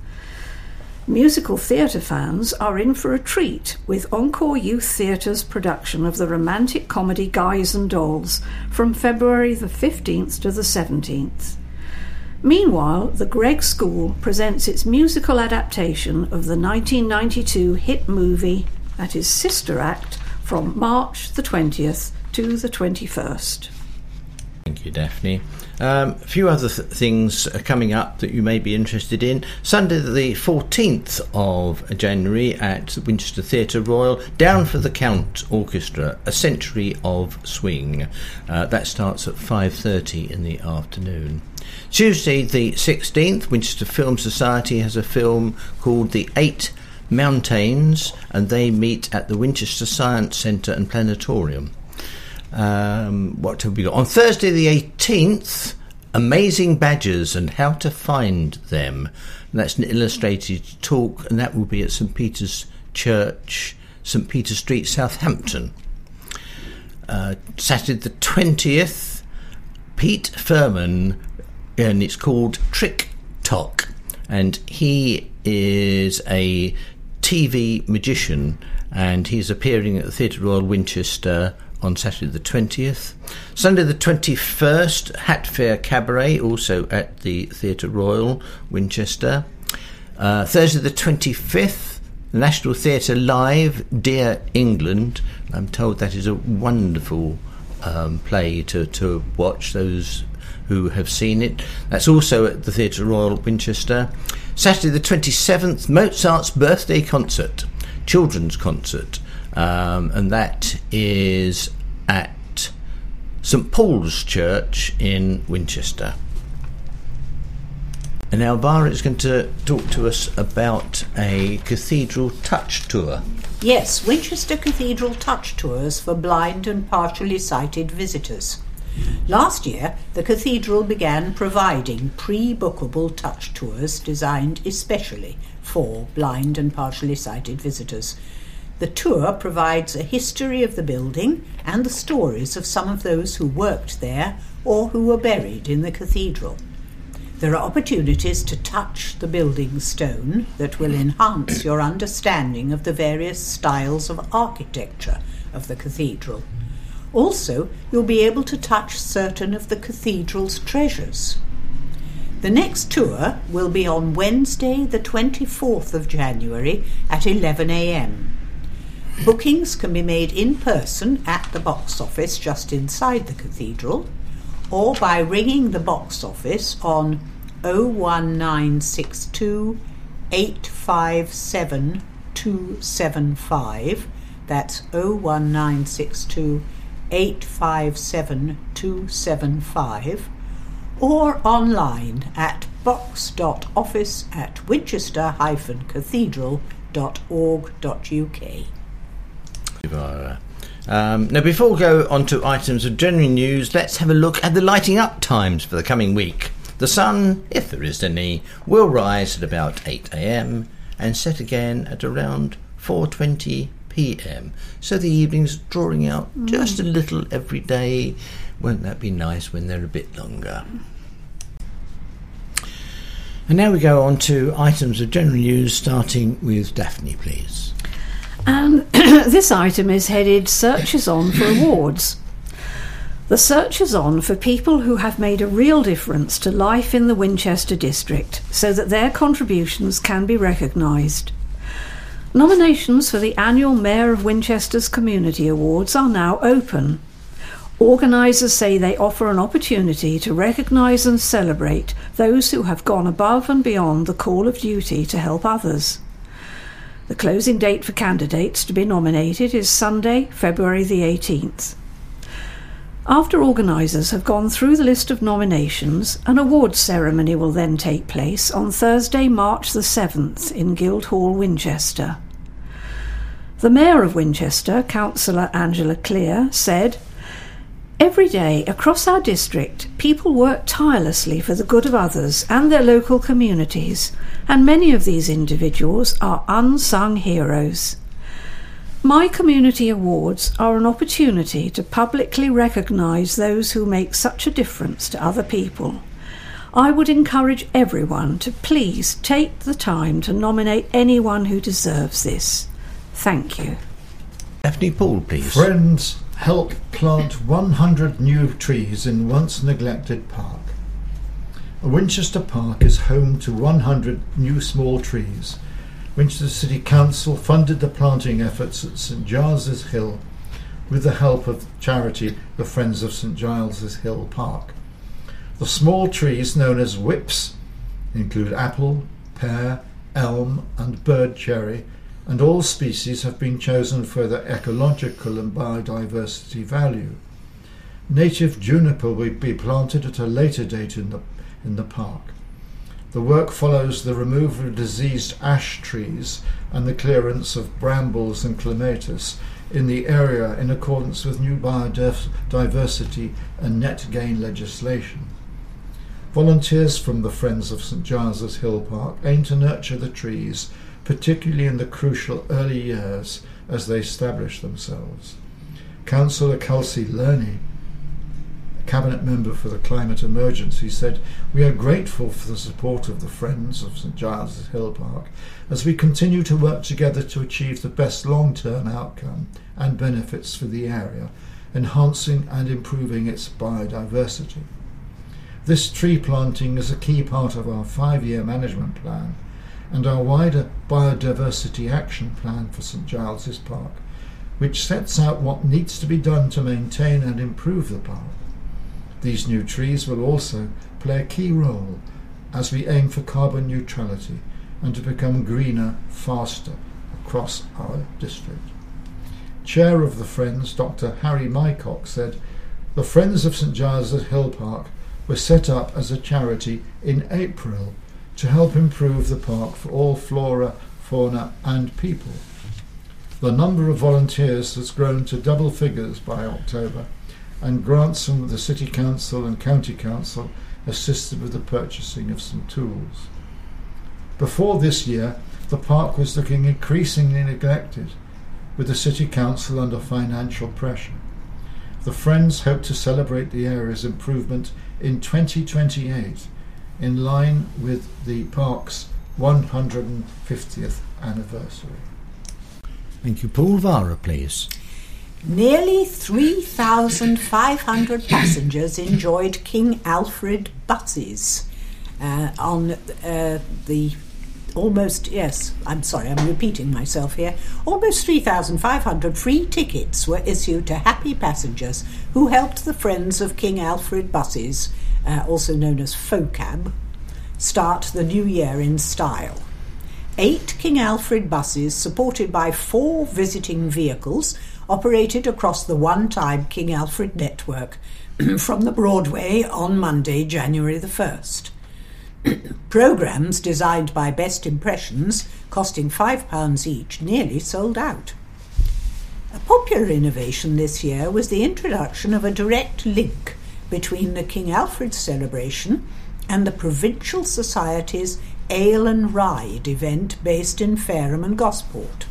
S2: Musical theatre fans are in for a treat with Encore Youth Theatre's production of the romantic comedy Guys and Dolls from February the fifteenth to the seventeenth. Meanwhile, the Gregg School presents its musical adaptation of the nineteen ninety-two hit movie, that is Sister Act, from March the twentieth to the twenty-first.
S1: Thank you, Daphne. Um, a few other th- things are coming up that you may be interested in. Sunday the fourteenth of January at Winchester Theatre Royal, Down for the Count Orchestra, A Century of Swing. Uh, that starts at five thirty in the afternoon. Tuesday the sixteenth, Winchester Film Society has a film called The Eight Mountains, and they meet at the Winchester Science Centre and Planetarium. Um, what have we got? On Thursday the eighteenth, Amazing Badgers and How to Find Them. And that's an illustrated talk, and that will be at St Peter's Church, St Peter Street, Southampton. Uh, Saturday the twentieth, Pete Furman, and it's called Trick Talk, and he is a T V magician, and he's appearing at the Theatre Royal Winchester on Saturday the twentieth. Sunday the twenty-first, Hat Fair Cabaret, also at the Theatre Royal, Winchester. Uh, Thursday the twenty-fifth, National Theatre Live, Dear England. I'm told that is a wonderful um, play to, to watch, those who have seen it. That's also at the Theatre Royal, Winchester. Saturday the twenty-seventh, Mozart's birthday concert, children's concert, um, and that is at St Paul's Church in Winchester. And now Vara is going to talk to us about a cathedral touch tour.
S4: Yes, Winchester Cathedral touch tours for blind and partially sighted visitors. Last year, the cathedral began providing pre-bookable touch tours designed especially for blind and partially sighted visitors. The tour provides a history of the building and the stories of some of those who worked there or who were buried in the cathedral. There are opportunities to touch the building stone that will enhance your understanding of the various styles of architecture of the cathedral. Also, you'll be able to touch certain of the cathedral's treasures. The next tour will be on Wednesday the twenty-fourth of January at eleven a.m. Bookings can be made in person at the box office just inside the cathedral, or by ringing the box office on oh one nine six two, eight five seven, two seven five. That's oh one nine six two, eight five seven, two seven five, or online at box.office at winchester dash cathedral dot org dot U K.
S1: Um, now, before we go on to items of general news, let's have a look at the lighting up times for the coming week. The sun, if there is any, will rise at about eight a.m. and set again at around four twenty p.m. So the evening's drawing out mm. just a little every day. Won't that be nice when they're a bit longer? And now we go on to items of general news, starting with Daphne, please.
S2: And this item is headed Searches On for Awards. The search is on for people who have made a real difference to life in the Winchester district so that their contributions can be recognised. Nominations for the annual Mayor of Winchester's Community Awards are now open. Organisers say they offer an opportunity to recognise and celebrate those who have gone above and beyond the call of duty to help others. The closing date for candidates to be nominated is Sunday, February the eighteenth. After organisers have gone through the list of nominations, an awards ceremony will then take place on Thursday, March the seventh in Guildhall, Winchester. The Mayor of Winchester, Councillor Angela Clear, said, "Every day across our district, people work tirelessly for the good of others and their local communities, and many of these individuals are unsung heroes. My community awards are an opportunity to publicly recognise those who make such a difference to other people. I would encourage everyone to please take the time to nominate anyone who deserves this. Thank you."
S1: Daphne Paul, please.
S3: Friends help plant one hundred new trees in once neglected park. Winchester Park is home to one hundred new small trees. Winchester City Council funded the planting efforts at St Giles's Hill with the help of charity the Friends of St Giles's Hill Park. The small trees known as whips include apple, pear, elm and bird cherry, and all species have been chosen for their ecological and biodiversity value. Native juniper will be planted at a later date in the, in the park. The work follows the removal of diseased ash trees and the clearance of brambles and clematis in the area in accordance with new biodiversity and net gain legislation. Volunteers from the Friends of St Giles's Hill Park aim to nurture the trees, particularly in the crucial early years as they establish themselves. Councillor Kelsey Lerney, a Cabinet member for the climate emergency, said, "We are grateful for the support of the Friends of St Giles's Hill Park as we continue to work together to achieve the best long-term outcome and benefits for the area, enhancing and improving its biodiversity. This tree planting is a key part of our five-year management plan and our wider biodiversity action plan for St Giles's Park, which sets out what needs to be done to maintain and improve the park. These new trees will also play a key role as we aim for carbon neutrality and to become greener faster across our district. Chair of the Friends, Doctor Harry Mycock, said, "The Friends of St Giles's Hill Park were set up as a charity in April to help improve the park for all flora, fauna and people. The number of volunteers has grown to double figures by October, and grants from the City Council and County Council assisted with the purchasing of some tools. Before this year, the park was looking increasingly neglected, with the City Council under financial pressure. The Friends hope to celebrate the area's improvement in twenty twenty-eight, in line with the park's one hundred fiftieth anniversary."
S1: Thank you. Paul. Vara, please.
S4: Nearly three thousand five hundred passengers enjoyed King Alfred buses uh, on uh, the almost, yes, I'm sorry, I'm repeating myself here. Almost three thousand five hundred free tickets were issued to happy passengers who helped the Friends of King Alfred buses, uh, also known as FOCAB, start the new year in style. Eight King Alfred buses, supported by four visiting vehicles, operated across the one-time King Alfred network from the Broadway on Monday, January the first. Programmes designed by Best Impressions, costing five pounds each, nearly sold out. A popular innovation this year was the introduction of a direct link between the King Alfred celebration and the Provincial Society's Ale and Ride event based in Fareham and Gosport.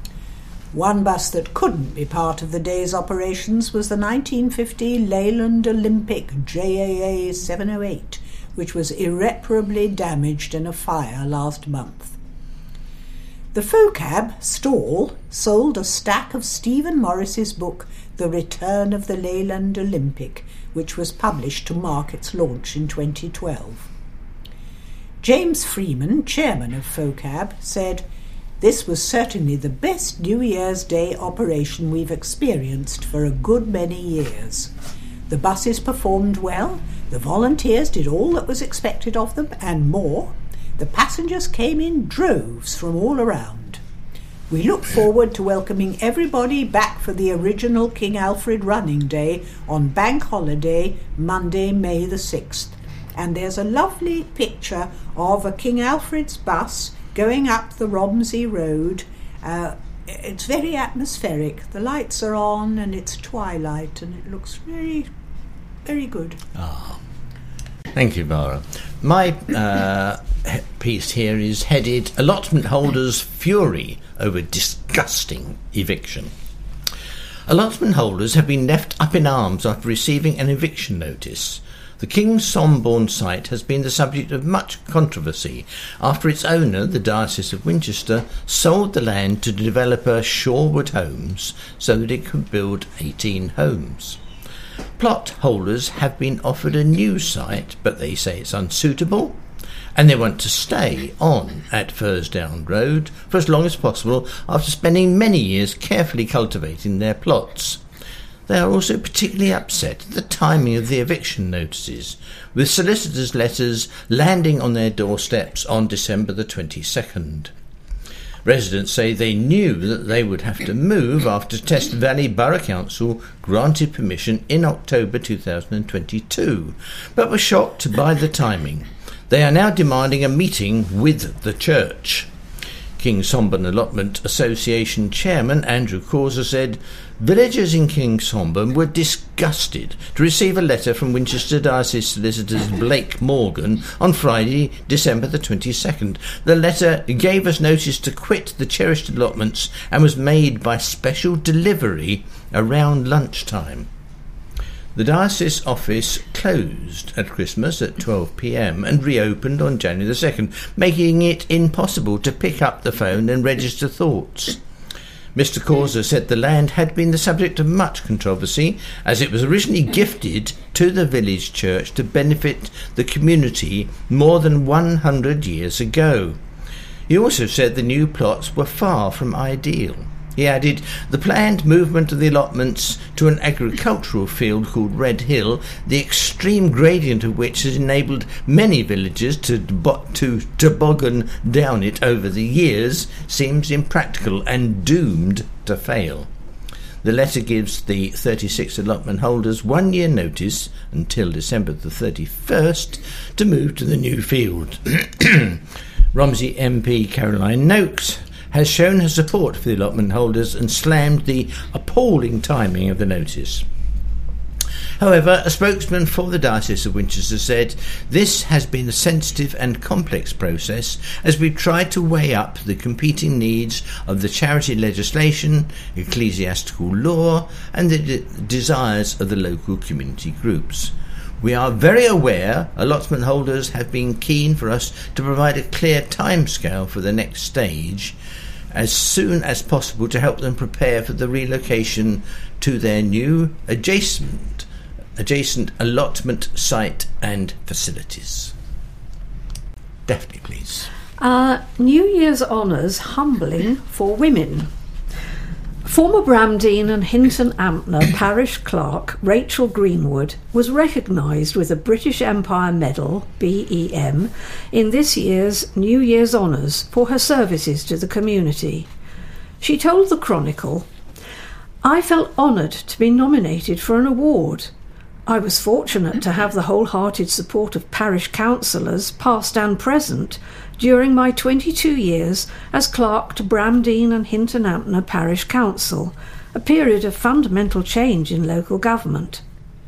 S4: One bus that couldn't be part of the day's operations was the nineteen fifty Leyland Olympic J A A seven oh eight, which was irreparably damaged in a fire last month. The FOCAB stall sold a stack of Stephen Morris's book The Return of the Leyland Olympic, which was published to mark its launch in twenty twelve. James Freeman, chairman of FOCAB, said, "This was certainly the best New Year's Day operation we've experienced for a good many years. The buses performed well, the volunteers did all that was expected of them and more. The passengers came in droves from all around. We look forward to welcoming everybody back for the original King Alfred Running Day on Bank Holiday, Monday, May the sixth. And there's a lovely picture of a King Alfred's bus going up the Romsey Road. Uh, it's very atmospheric. The lights are on and it's twilight and it looks very, very good."
S1: Ah, thank you, Vara. My uh, piece here is headed "Allotment Holders' Fury Over Disgusting Eviction." Allotment holders have been left up in arms after receiving an eviction notice. The King Somborne site has been the subject of much controversy after its owner, the Diocese of Winchester, sold the land to developer Shorewood Homes so that it could build eighteen homes. Plot holders have been offered a new site, but they say it's unsuitable, and they want to stay on at Fursdown Road for as long as possible after spending many years carefully cultivating their plots. They are also particularly upset at the timing of the eviction notices, with solicitors' letters landing on their doorsteps on December the twenty-second. Residents say they knew that they would have to move after Test Valley Borough Council granted permission in October two thousand twenty-two, but were shocked by the timing. They are now demanding a meeting with the church. King Somborne Allotment Association Chairman Andrew Causer said, "Villagers in King Somborne were disgusted to receive a letter from Winchester Diocese solicitors Blake Morgan on Friday, December the twenty-second. The letter gave us notice to quit the cherished allotments and was made by special delivery around lunchtime." The diocese office closed at Christmas at twelve p m and reopened on January the second, making it impossible to pick up the phone and register thoughts. Mister Causer said the land had been the subject of much controversy, as it was originally gifted to the village church to benefit the community more than one hundred years ago. He also said the new plots were far from ideal. He added, the planned movement of the allotments to an agricultural field called Red Hill, the extreme gradient of which has enabled many villagers to, to toboggan down it over the years, seems impractical and doomed to fail. The letter gives the thirty-six allotment holders one year notice until December the thirty-first to move to the new field. Romsey M P Caroline Noakes has shown her support for the allotment holders and slammed the appalling timing of the notice. However, a spokesman for the Diocese of Winchester said, this has been a sensitive and complex process as we tried to weigh up the competing needs of the charity legislation, ecclesiastical law and the de- desires of the local community groups. We are very aware allotment holders have been keen for us to provide a clear timescale for the next stage as soon as possible to help them prepare for the relocation to their new adjacent adjacent allotment site and facilities. Daphne, please.
S2: Uh, New Year's honours humbling for women. Former Bramdean and Hinton Ampner parish clerk Rachel Greenwood was recognised with a British Empire Medal, B E M, in this year's New Year's honours for her services to the community. She told the Chronicle, I felt honoured to be nominated for an award. I was fortunate to have the wholehearted support of parish councillors, past and present, during my twenty-two years as clerk to Bramdean and Hinton Ampner Parish Council, a period of fundamental change in local government.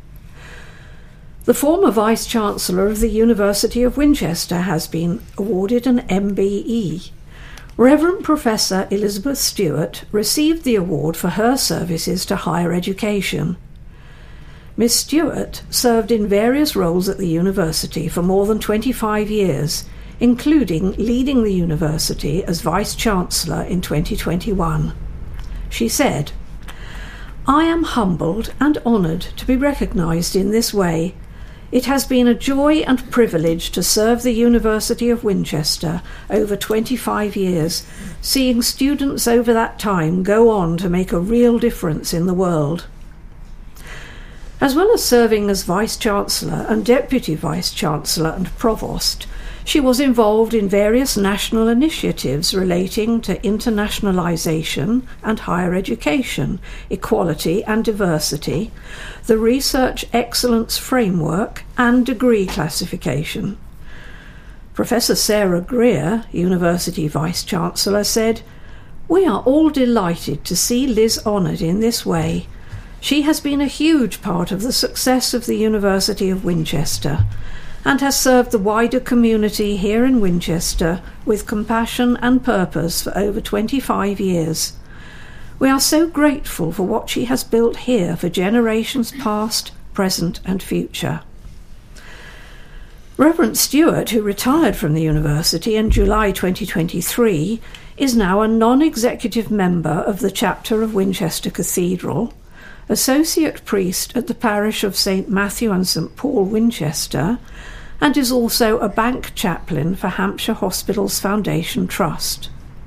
S2: The former Vice-Chancellor of the University of Winchester has been awarded an M B E. Reverend Professor Elizabeth Stewart received the award for her services to higher education. Miss Stewart served in various roles at the university for more than twenty-five years, including leading the university as Vice-Chancellor in twenty twenty-one. She said, I am humbled and honoured to be recognised in this way. It has been a joy and privilege to serve the University of Winchester over twenty-five years, seeing students over that time go on to make a real difference in the world. As well as serving as Vice-Chancellor and Deputy Vice-Chancellor and Provost, she was involved in various national initiatives relating to internationalisation and higher education, equality and diversity, the Research Excellence Framework and degree classification. Professor Sarah Greer, University Vice-Chancellor, said, We are all delighted to see Liz honoured in this way. She has been a huge part of the success of the University of Winchester and has served the wider community here in Winchester with compassion and purpose for over twenty-five years. We are so grateful for what she has built here for generations past, present and future. Reverend Stewart, who retired from the university in July twenty twenty-three, is now a non-executive member of the chapter of Winchester Cathedral, associate priest at the parish of Saint Matthew and Saint Paul, Winchester, and is also a bank chaplain for Hampshire Hospitals Foundation Trust.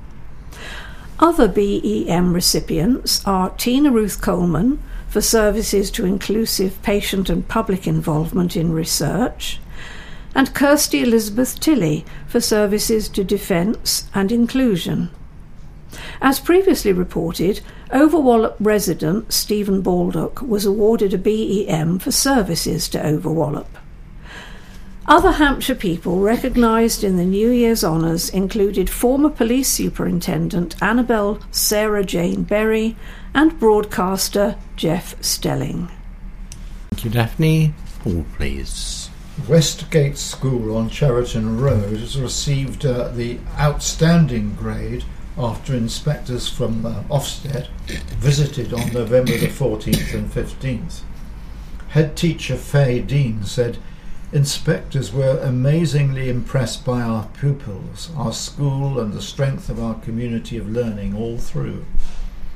S2: Other B E M recipients are Tina Ruth Coleman for services to inclusive patient and public involvement in research, and Kirsty Elizabeth Tilley for services to defence and inclusion. As previously reported, Overwallop resident Stephen Baldock was awarded a B E M for services to Overwallop. Other Hampshire people recognised in the New Year's honours included former police superintendent Annabel Sarah Jane Berry and broadcaster Jeff Stelling.
S1: Thank you, Daphne. Paul, please.
S3: Westgate School on Cheriton Road has received uh, the outstanding grade after inspectors from uh, Ofsted visited on November the fourteenth and fifteenth. Head teacher Faye Dean said, Inspectors were amazingly impressed by our pupils, our school and the strength of our community of learning all through.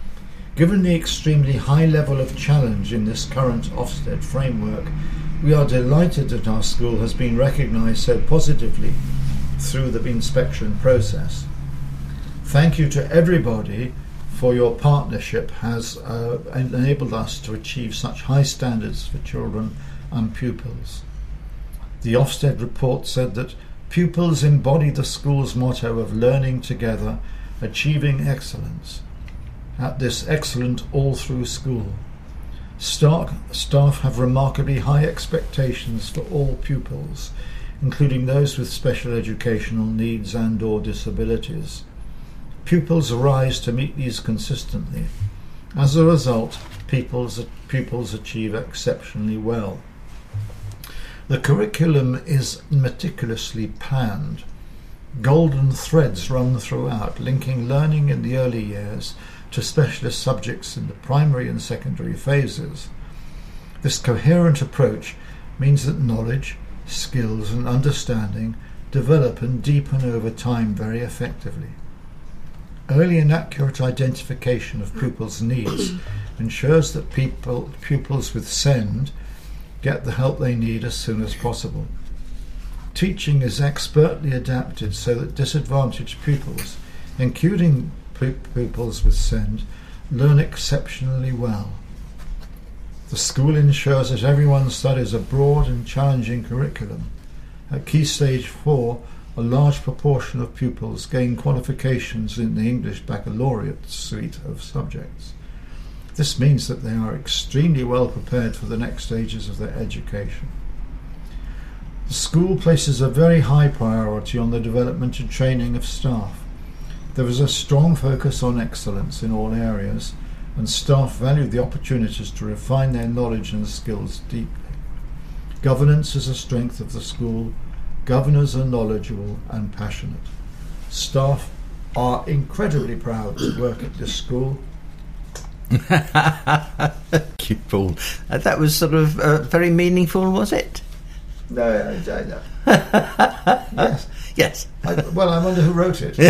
S3: Given the extremely high level of challenge in this current Ofsted framework, we are delighted that our school has been recognised so positively through the inspection process. Thank you to everybody for your partnership has uh, enabled us to achieve such high standards for children and pupils. The Ofsted report said that pupils embody the school's motto of learning together, achieving excellence. At this excellent all through school. Staff, staff have remarkably high expectations for all pupils, including those with special educational needs and or disabilities. Pupils rise to meet these consistently. As a result, pupils, pupils achieve exceptionally well. The curriculum is meticulously planned. Golden threads run throughout, linking learning in the early years to specialist subjects in the primary and secondary phases. This coherent approach means that knowledge, skills and understanding develop and deepen over time very effectively. Early and accurate identification of pupils' needs ensures that people, pupils with SEND get the help they need as soon as possible. Teaching is expertly adapted so that disadvantaged pupils, including pupils with SEND, learn exceptionally well. The school ensures that everyone studies a broad and challenging curriculum. At Key Stage four, a large proportion of pupils gain qualifications in the English Baccalaureate suite of subjects. This means that they are extremely well prepared for the next stages of their education. The school places a very high priority on the development and training of staff. There is a strong focus on excellence in all areas, and staff value the opportunities to refine their knowledge and skills deeply. Governance is a strength of the school. Governors are knowledgeable and passionate. Staff are incredibly proud to work at this school.
S1: Thank you, Paul. Uh, that was sort of uh, very meaningful, was it?
S3: No, I, I, I, yes.
S1: Yes.
S3: I, well, I wonder who wrote it.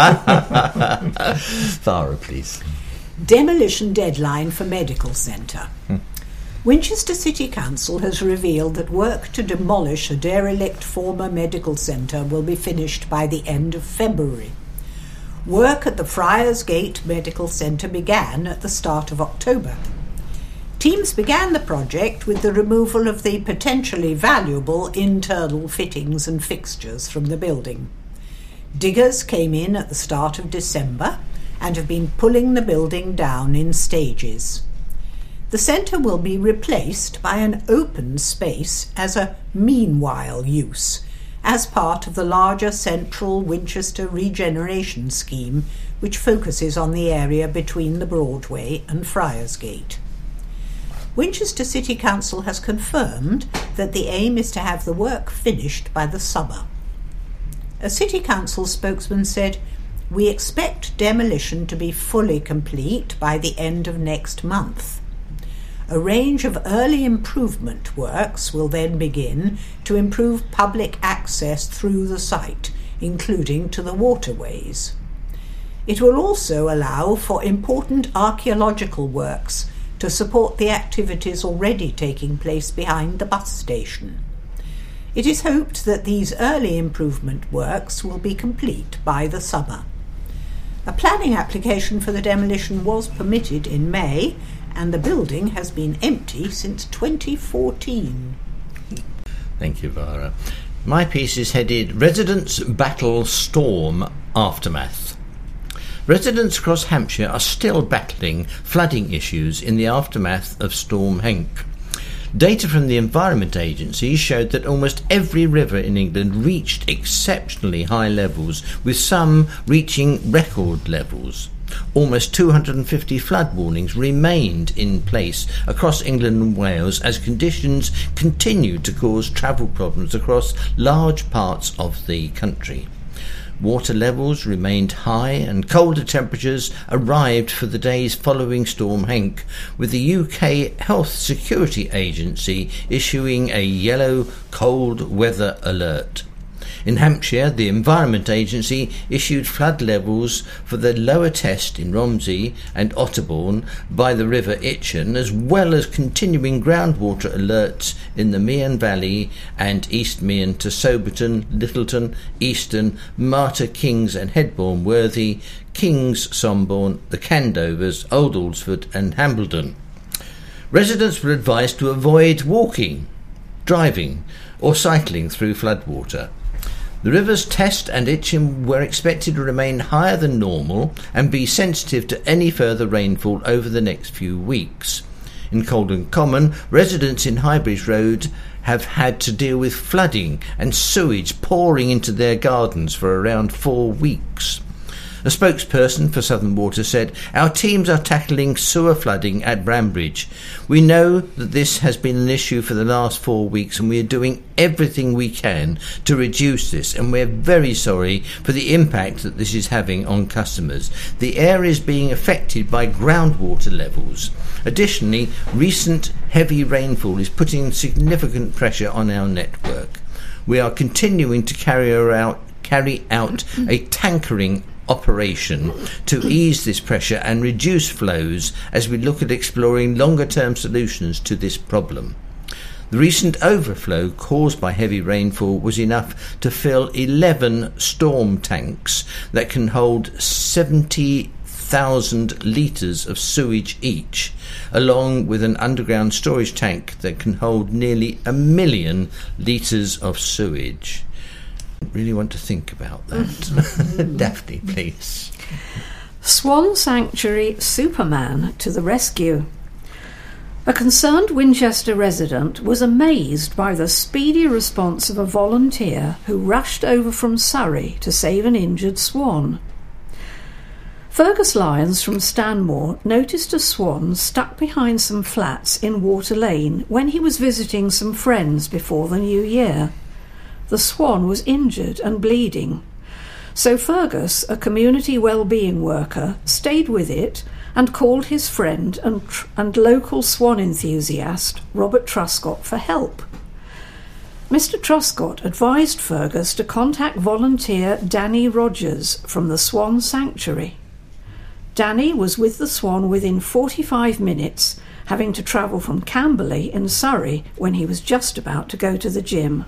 S1: Vara, please.
S4: Demolition deadline for medical centre. Hmm. Winchester City Council has revealed that work to demolish a derelict former medical centre will be finished by the end of February. Work at the Friars Gate Medical Centre began at the start of October. Teams began the project with the removal of the potentially valuable internal fittings and fixtures from the building. Diggers came in at the start of December and have been pulling the building down in stages. The centre will be replaced by an open space as a meanwhile use, as part of the larger Central Winchester Regeneration Scheme, which focuses on the area between the Broadway and Friars Gate. Winchester City Council has confirmed that the aim is to have the work finished by the summer. A City Council spokesman said, "We expect demolition to be fully complete by the end of next month. A range of early improvement works will then begin to improve public access through the site, including to the waterways. It will also allow for important archaeological works to support the activities already taking place behind the bus station. It is hoped that these early improvement works will be complete by the summer." A planning application for the demolition was permitted in May, and the building has been empty since twenty fourteen.
S1: Thank you, Vara. My piece is headed Residents Battle Storm Aftermath. Residents across Hampshire are still battling flooding issues in the aftermath of Storm Henk. Data from the Environment Agency showed that almost every river in England reached exceptionally high levels, with some reaching record levels. Almost two hundred fifty flood warnings remained in place across England and Wales as conditions continued to cause travel problems across large parts of the country. Water levels remained high and colder temperatures arrived for the days following Storm Henk, with the U K Health Security Agency issuing a yellow cold weather alert. In Hampshire, the Environment Agency issued flood levels for the lower test in Romsey and Otterbourne by the River Itchen, as well as continuing groundwater alerts in the Meon Valley and East Meon to Soberton, Littleton, Easton, Martyr, Kings and Headbourne Worthy, Kings, Sombourne, the Candovers, Old Alresford and Hambledon. Residents were advised to avoid walking, driving or cycling through floodwater. The rivers Test and Itchen were expected to remain higher than normal and be sensitive to any further rainfall over the next few weeks. In Colden Common, residents in Highbridge Road have had to deal with flooding and sewage pouring into their gardens for around four weeks. A spokesperson for Southern Water said, "Our teams are tackling sewer flooding at Brambridge. We know that this has been an issue for the last four weeks and we are doing everything we can to reduce this, and we're very sorry for the impact that this is having on customers. The area is being affected by groundwater levels. Additionally, recent heavy rainfall is putting significant pressure on our network. We are continuing to carry out, carry out a tankering operation to ease this pressure and reduce flows as we look at exploring longer-term solutions to this problem." The recent overflow caused by heavy rainfall was enough to fill eleven storm tanks that can hold seventy thousand litres of sewage each, along with an underground storage tank that can hold nearly a million litres of sewage. Really want to think about that. Daphne, please.
S2: Swan Sanctuary Superman to the rescue. A concerned Winchester resident was amazed by the speedy response of a volunteer who rushed over from Surrey to save an injured swan. Fergus Lyons from Stanmore noticed a swan stuck behind some flats in Water Lane when he was visiting some friends before the new year. The swan was injured and bleeding. So Fergus, a community well-being worker, stayed with it and called his friend and, tr- and local swan enthusiast, Robert Truscott, for help. Mister Truscott advised Fergus to contact volunteer Danny Rogers from the Swan Sanctuary. Danny was with the swan within forty-five minutes, having to travel from Camberley in Surrey when he was just about to go to the gym.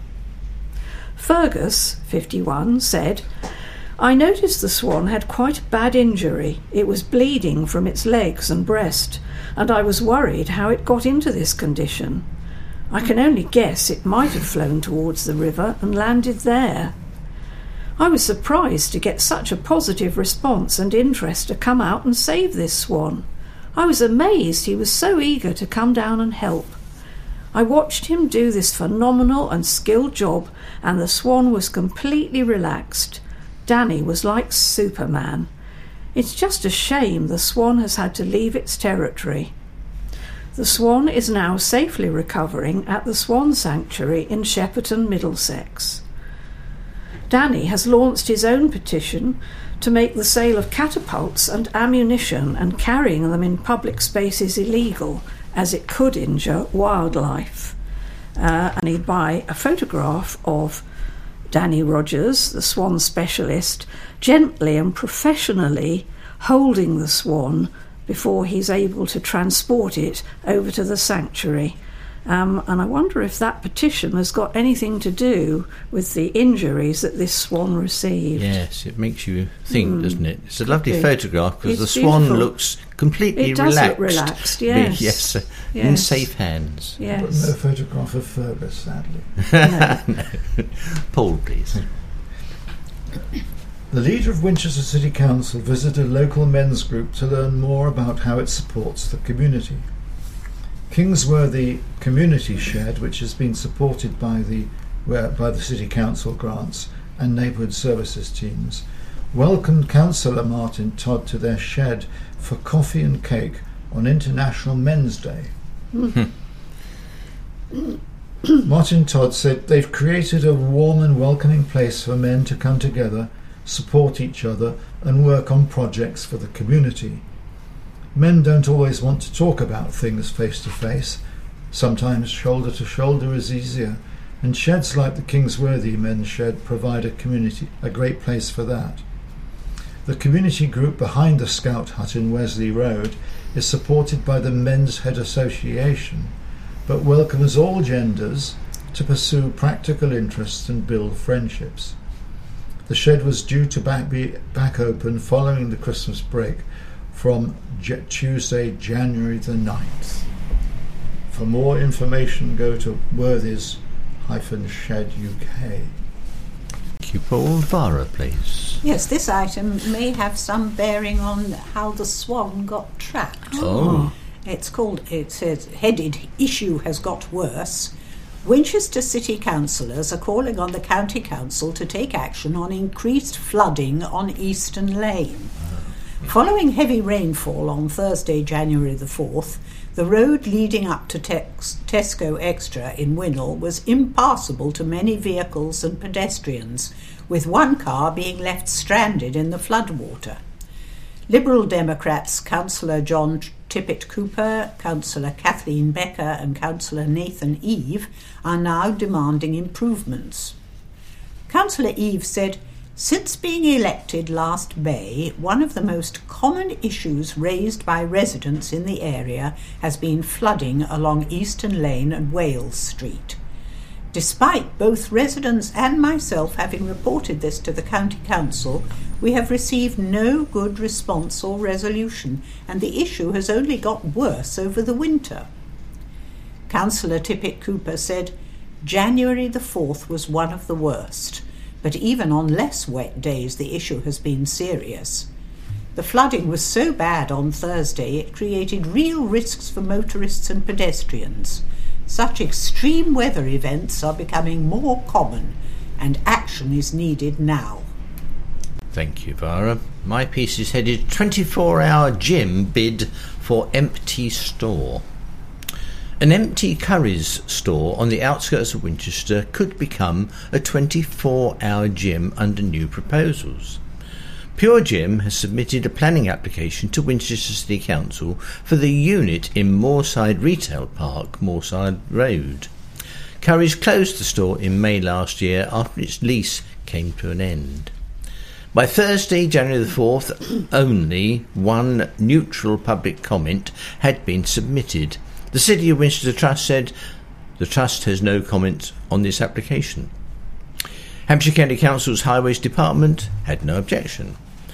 S2: Fergus, fifty-one, said, "I noticed the swan had quite a bad injury. It was bleeding from its legs and breast, and I was worried how it got into this condition. I can only guess it might have flown towards the river and landed there. I was surprised to get such a positive response and interest to come out and save this swan. I was amazed he was so eager to come down and help. I watched him do this phenomenal and skilled job, and the swan was completely relaxed. Danny was like Superman. It's just a shame the swan has had to leave its territory." The swan is now safely recovering at the Swan Sanctuary in Shepperton, Middlesex. Danny has launched his own petition to make the sale of catapults and ammunition and carrying them in public spaces illegal, as it could injure wildlife. Uh, and he'd buy a photograph of Danny Rogers, the swan specialist, gently and professionally holding the swan before he's able to transport it over to the sanctuary. Um, and I wonder if that petition has got anything to do with the injuries that this swan received.
S1: Yes, it makes you think, mm. doesn't it? It's a lovely
S2: be.
S1: photograph because the
S2: It's
S1: swan
S2: beautiful.
S1: looks completely
S2: It does
S1: relaxed.
S2: look relaxed, yes.
S1: yes, uh, in
S2: Yes.
S1: safe hands.
S3: But
S2: Yes.
S3: no photograph of Fergus, sadly.
S2: No.
S1: Paul, please.
S3: The leader of Winchester City Council visited a local men's group to learn more about how it supports the community. Kingsworthy Community Shed, which has been supported by the uh, by the City Council grants and neighbourhood services teams, welcomed Councillor Martin Todd to their shed for coffee and cake on International Men's Day. Martin Todd said they've created a warm and welcoming place for men to come together, support each other and work on projects for the community. Men don't always want to talk about things face to face. Sometimes shoulder to shoulder is easier, And sheds like the Kingsworthy men's shed provide a community, a great place for that. The community group behind the Scout Hut in Wesley Road is supported by the Men's Head Association, but welcomes all genders to pursue practical interests and build friendships. The shed was due to back be back open following the Christmas break from J- Tuesday, January the ninth. For more information, go to Worthies Shed U K.
S1: Thank you, Paul. Vara, please.
S4: Yes, this item may have some bearing on how the Swan got trapped.
S1: Oh.
S4: It's called, it says, headed, "Issue has got worse." Winchester City councillors are calling on the County Council to take action on increased flooding on Eastern Lane. Following heavy rainfall on Thursday, January the fourth, the road leading up to Tex- Tesco Extra in Winnell was impassable to many vehicles and pedestrians, with one car being left stranded in the floodwater. Liberal Democrats Councillor John Tippett Cooper, Councillor Kathleen Becker and Councillor Nathan Eve are now demanding improvements. Councillor Eve said, "Since being elected last May, one of the most common issues raised by residents in the area has been flooding along Eastern Lane and Wales Street. Despite both residents and myself having reported this to the County Council, we have received no good response or resolution, and the issue has only got worse over the winter." Councillor Tippett Cooper said, "January the fourth was one of the worst, but even on less wet days the issue has been serious. The flooding was so bad on Thursday it created real risks for motorists and pedestrians. Such extreme weather events are becoming more common, and action is needed now."
S1: Thank you, Vara. My piece is headed twenty-four hour gym bid for empty store. An empty Currys store on the outskirts of Winchester could become a twenty-four hour gym under new proposals. Pure Gym has submitted a planning application to Winchester City Council for the unit in Moorside Retail Park, Moorside Road. Currys closed the store in May last year after its lease came to an end. By Thursday, January the fourth, only one neutral public comment had been submitted. The City of Winchester Trust said the Trust has no comment on this application. Hampshire County Council's Highways Department had no objection.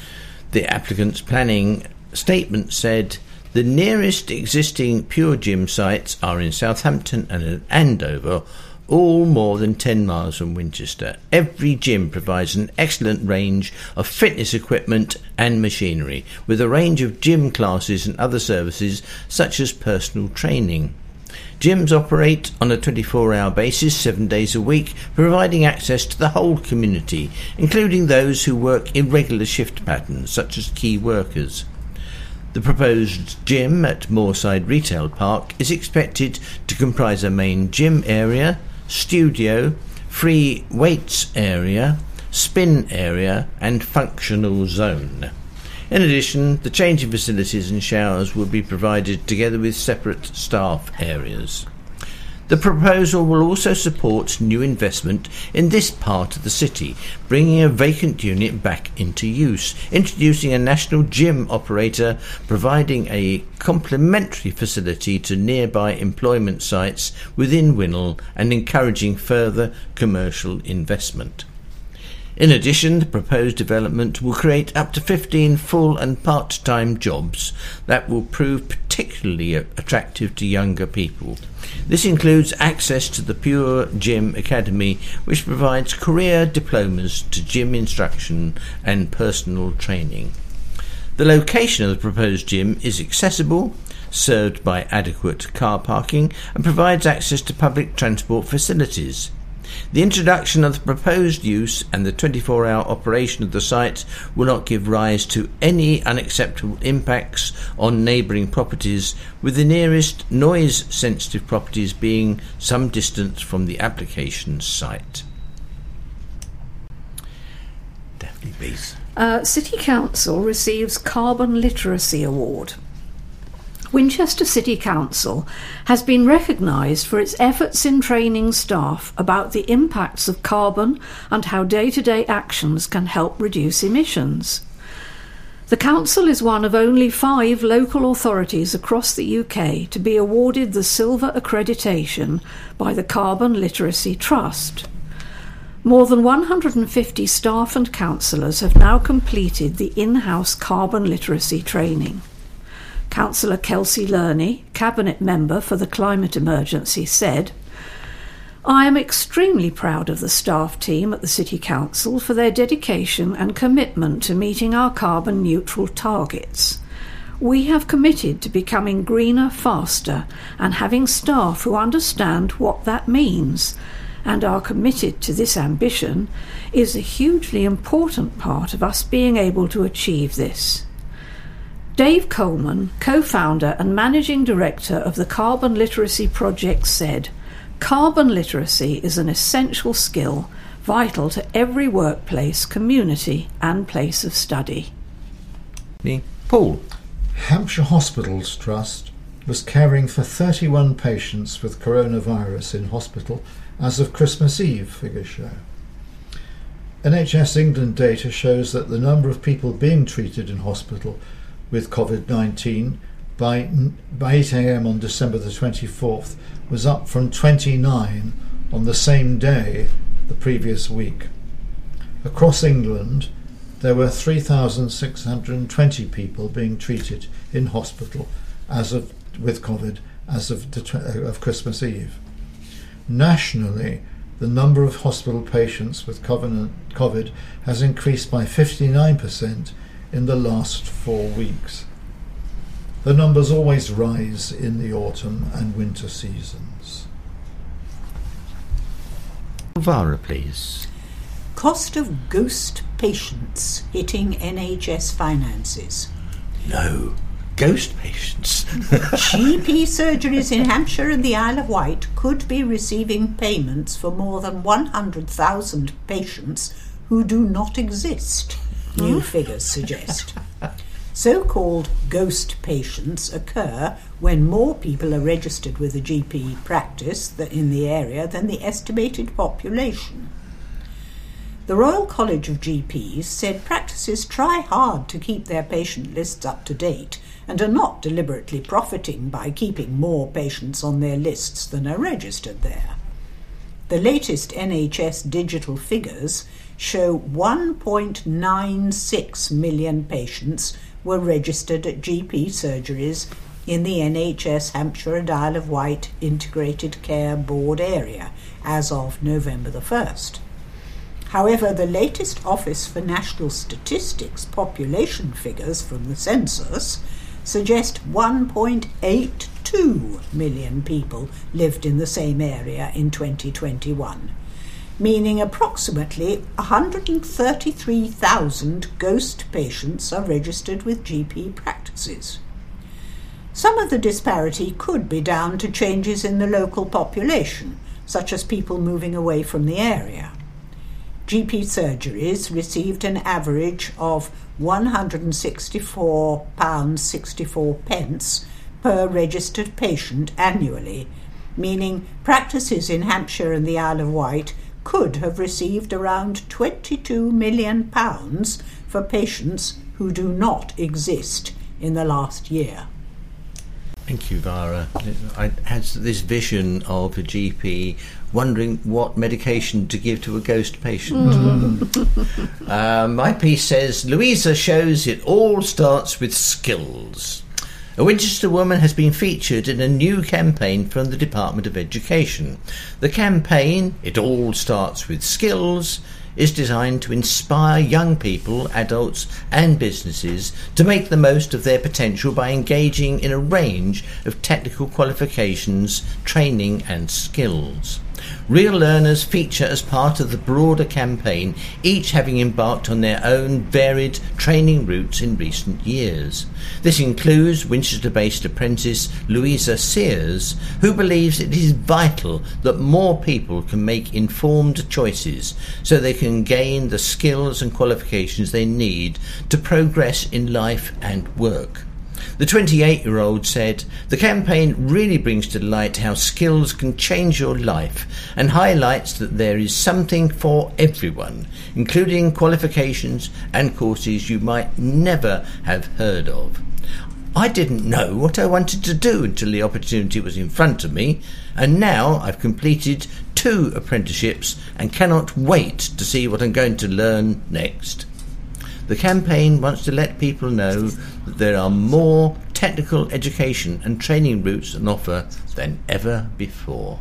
S1: The applicant's planning statement said the nearest existing Pure Gym sites are in Southampton and Andover, all more than ten miles from Winchester. Every gym provides an excellent range of fitness equipment and machinery, with a range of gym classes and other services such as personal training. Gyms operate on a twenty-four hour basis, seven days a week, providing access to the whole community, including those who work irregular shift patterns, such as key workers. The proposed gym at Moorside Retail Park is expected to comprise a main gym area, studio, free weights area, spin area and functional zone. In addition, the changing facilities and showers will be provided together with separate staff areas. The proposal will also support new investment in this part of the city, bringing a vacant unit back into use, introducing a national gym operator, providing a complementary facility to nearby employment sites within Winnell, and encouraging further commercial investment. In addition, the proposed development will create up to fifteen full and part-time jobs that will prove particularly attractive to younger people. This includes access to the Pure Gym Academy, which provides career diplomas to gym instruction and personal training. The location of the proposed gym is accessible, served by adequate car parking, and provides access to public transport facilities. The introduction of the proposed use and the twenty-four hour operation of the site will not give rise to any unacceptable impacts on neighbouring properties, with the nearest noise-sensitive properties being some distance from the application site. Daphne, please.
S2: Uh, City Council receives Carbon Literacy Award. Winchester City Council has been recognised for its efforts in training staff about the impacts of carbon and how day-to-day actions can help reduce emissions. The Council is one of only five local authorities across the U K to be awarded the Silver accreditation by the Carbon Literacy Trust. More than one hundred fifty staff and councillors have now completed the in-house carbon literacy training. Councillor Kelsey Lerney, Cabinet Member for the Climate Emergency, said, "I am extremely proud of the staff team at the City Council for their dedication and commitment to meeting our carbon neutral targets. We have committed to becoming greener faster and having staff who understand what that means, and are committed to this ambition is a hugely important part of us being able to achieve this." Dave Coleman, co-founder and managing director of the Carbon Literacy Project, said, "Carbon literacy is an essential skill, vital to every workplace, community and place of study."
S1: Me. Paul.
S3: Hampshire Hospitals Trust was caring for thirty-one patients with coronavirus in hospital as of Christmas Eve, figures show. N H S England data shows that the number of people being treated in hospital with COVID nineteen by, by eight a.m. on December the twenty-fourth was up from twenty-nine on the same day the previous week. Across England, there were three thousand six hundred twenty people being treated in hospital as of with COVID as of, the, of Christmas Eve. Nationally, the number of hospital patients with COVID has increased by fifty-nine percent in the last four weeks. The numbers always rise in the autumn and winter seasons.
S1: Vara, please.
S4: Cost of ghost patients hitting N H S finances.
S1: No. Ghost patients.
S4: G P surgeries in Hampshire and the Isle of Wight could be receiving payments for more than one hundred thousand patients who do not exist, new figures suggest. So-called ghost patients occur when more people are registered with a G P practice in the area than the estimated population. The Royal College of G Ps said practices try hard to keep their patient lists up to date and are not deliberately profiting by keeping more patients on their lists than are registered there. The latest N H S digital figures show one point nine six million patients were registered at G P surgeries in the N H S Hampshire and Isle of Wight Integrated Care Board area as of November the first. However, the latest Office for National Statistics population figures from the census suggest one point eight two million people lived in the same area in twenty twenty-one, meaning approximately one hundred thirty-three thousand ghost patients are registered with G P practices. Some of the disparity could be down to changes in the local population, such as people moving away from the area. G P surgeries received an average of one hundred sixty-four pounds sixty-four per registered patient annually, meaning practices in Hampshire and the Isle of Wight could have received around twenty-two million pounds for patients who do not exist in the last year.
S1: Thank you, Vara. I had this vision of a G P wondering what medication to give to a ghost patient. Mm. uh, my piece says, Louisa shows it all starts with skills. A Winchester woman has been featured in a new campaign from the Department of Education. The campaign, It All Starts With Skills, is designed to inspire young people, adults and businesses to make the most of their potential by engaging in a range of technical qualifications, training and skills. Real learners feature as part of the broader campaign, each having embarked on their own varied training routes in recent years. This includes Winchester-based apprentice Louisa Sears, who believes it is vital that more people can make informed choices so they can gain the skills and qualifications they need to progress in life and work. The twenty-eight-year-old said, "The campaign really brings to light how skills can change your life and highlights that there is something for everyone, including qualifications and courses you might never have heard of. I didn't know what I wanted to do until the opportunity was in front of me, and now I've completed two apprenticeships and cannot wait to see what I'm going to learn next." The campaign wants to let people know that there are more technical education and training routes on offer than ever before.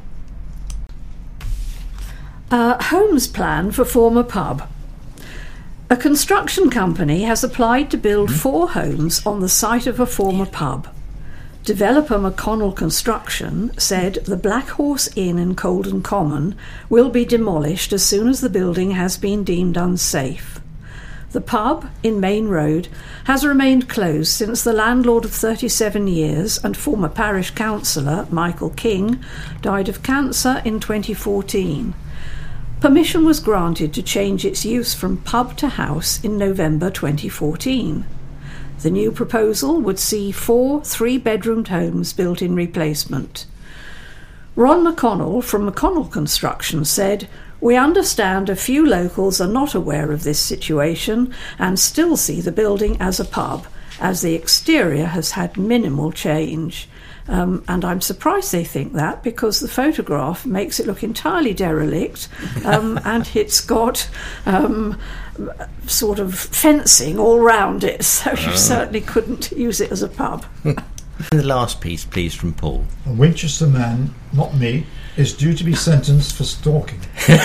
S2: Uh, homes plan for former pub. A construction company has applied to build four homes on the site of a former pub. Developer McConnell Construction said the Black Horse Inn in Colden Common will be demolished as soon as the building has been deemed unsafe. The pub, in Main Road, has remained closed since the landlord of thirty-seven years and former parish councillor, Michael King, died of cancer in twenty fourteen. Permission was granted to change its use from pub to house in November twenty fourteen. The new proposal would see four three-bedroomed homes built in replacement. Ron McConnell from McConnell Construction said, "We understand a few locals are not aware of this situation and still see the building as a pub, as the exterior has had minimal change." Um, and I'm surprised they think that, because the photograph makes it look entirely derelict, um, and it's got um, sort of fencing all round it, so you oh. certainly couldn't use it as a pub.
S1: And the last piece, please, from Paul.
S3: A Winchester man, not me, is due to be sentenced for stalking.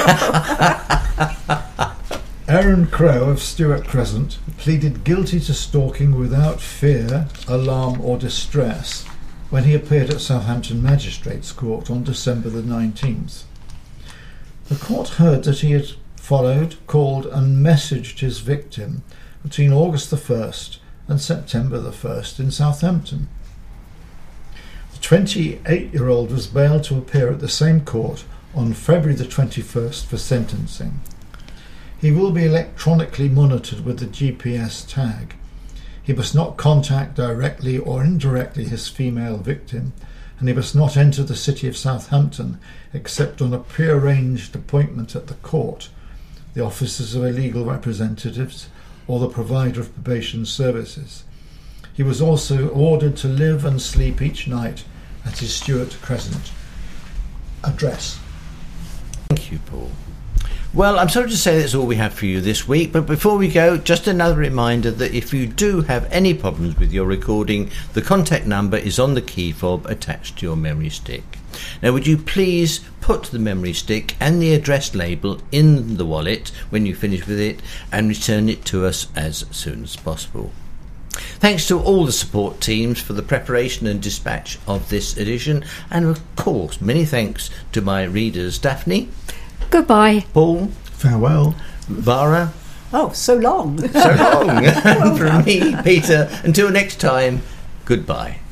S3: Aaron Crowe of Stewart Crescent pleaded guilty to stalking without fear, alarm or distress when he appeared at Southampton Magistrates Court on December the nineteenth. The court heard that he had followed, called and messaged his victim between August the first and September the first in Southampton. The twenty-eight-year-old was bailed to appear at the same court on February the twenty-first for sentencing. He will be electronically monitored with the G P S tag. He must not contact directly or indirectly his female victim, and he must not enter the city of Southampton except on a pre-arranged appointment at the court, the offices of illegal representatives, or the provider of probation services. He was also ordered to live and sleep each night at his Stewart Crescent address.
S1: Thank you, Paul. Well, I'm sorry to say that's all we have for you this week, but before we go, just another reminder that if you do have any problems with your recording, the contact number is on the key fob attached to your memory stick. Now, would you please put the memory stick and the address label in the wallet when you finish with it and return it to us as soon as possible. Thanks to all the support teams for the preparation and dispatch of this edition, and of course, many thanks to my readers, Daphne.
S2: Goodbye.
S1: Paul.
S3: Farewell.
S1: Vara.
S4: Oh, so long.
S1: So long. From me, Peter. Until next time, goodbye.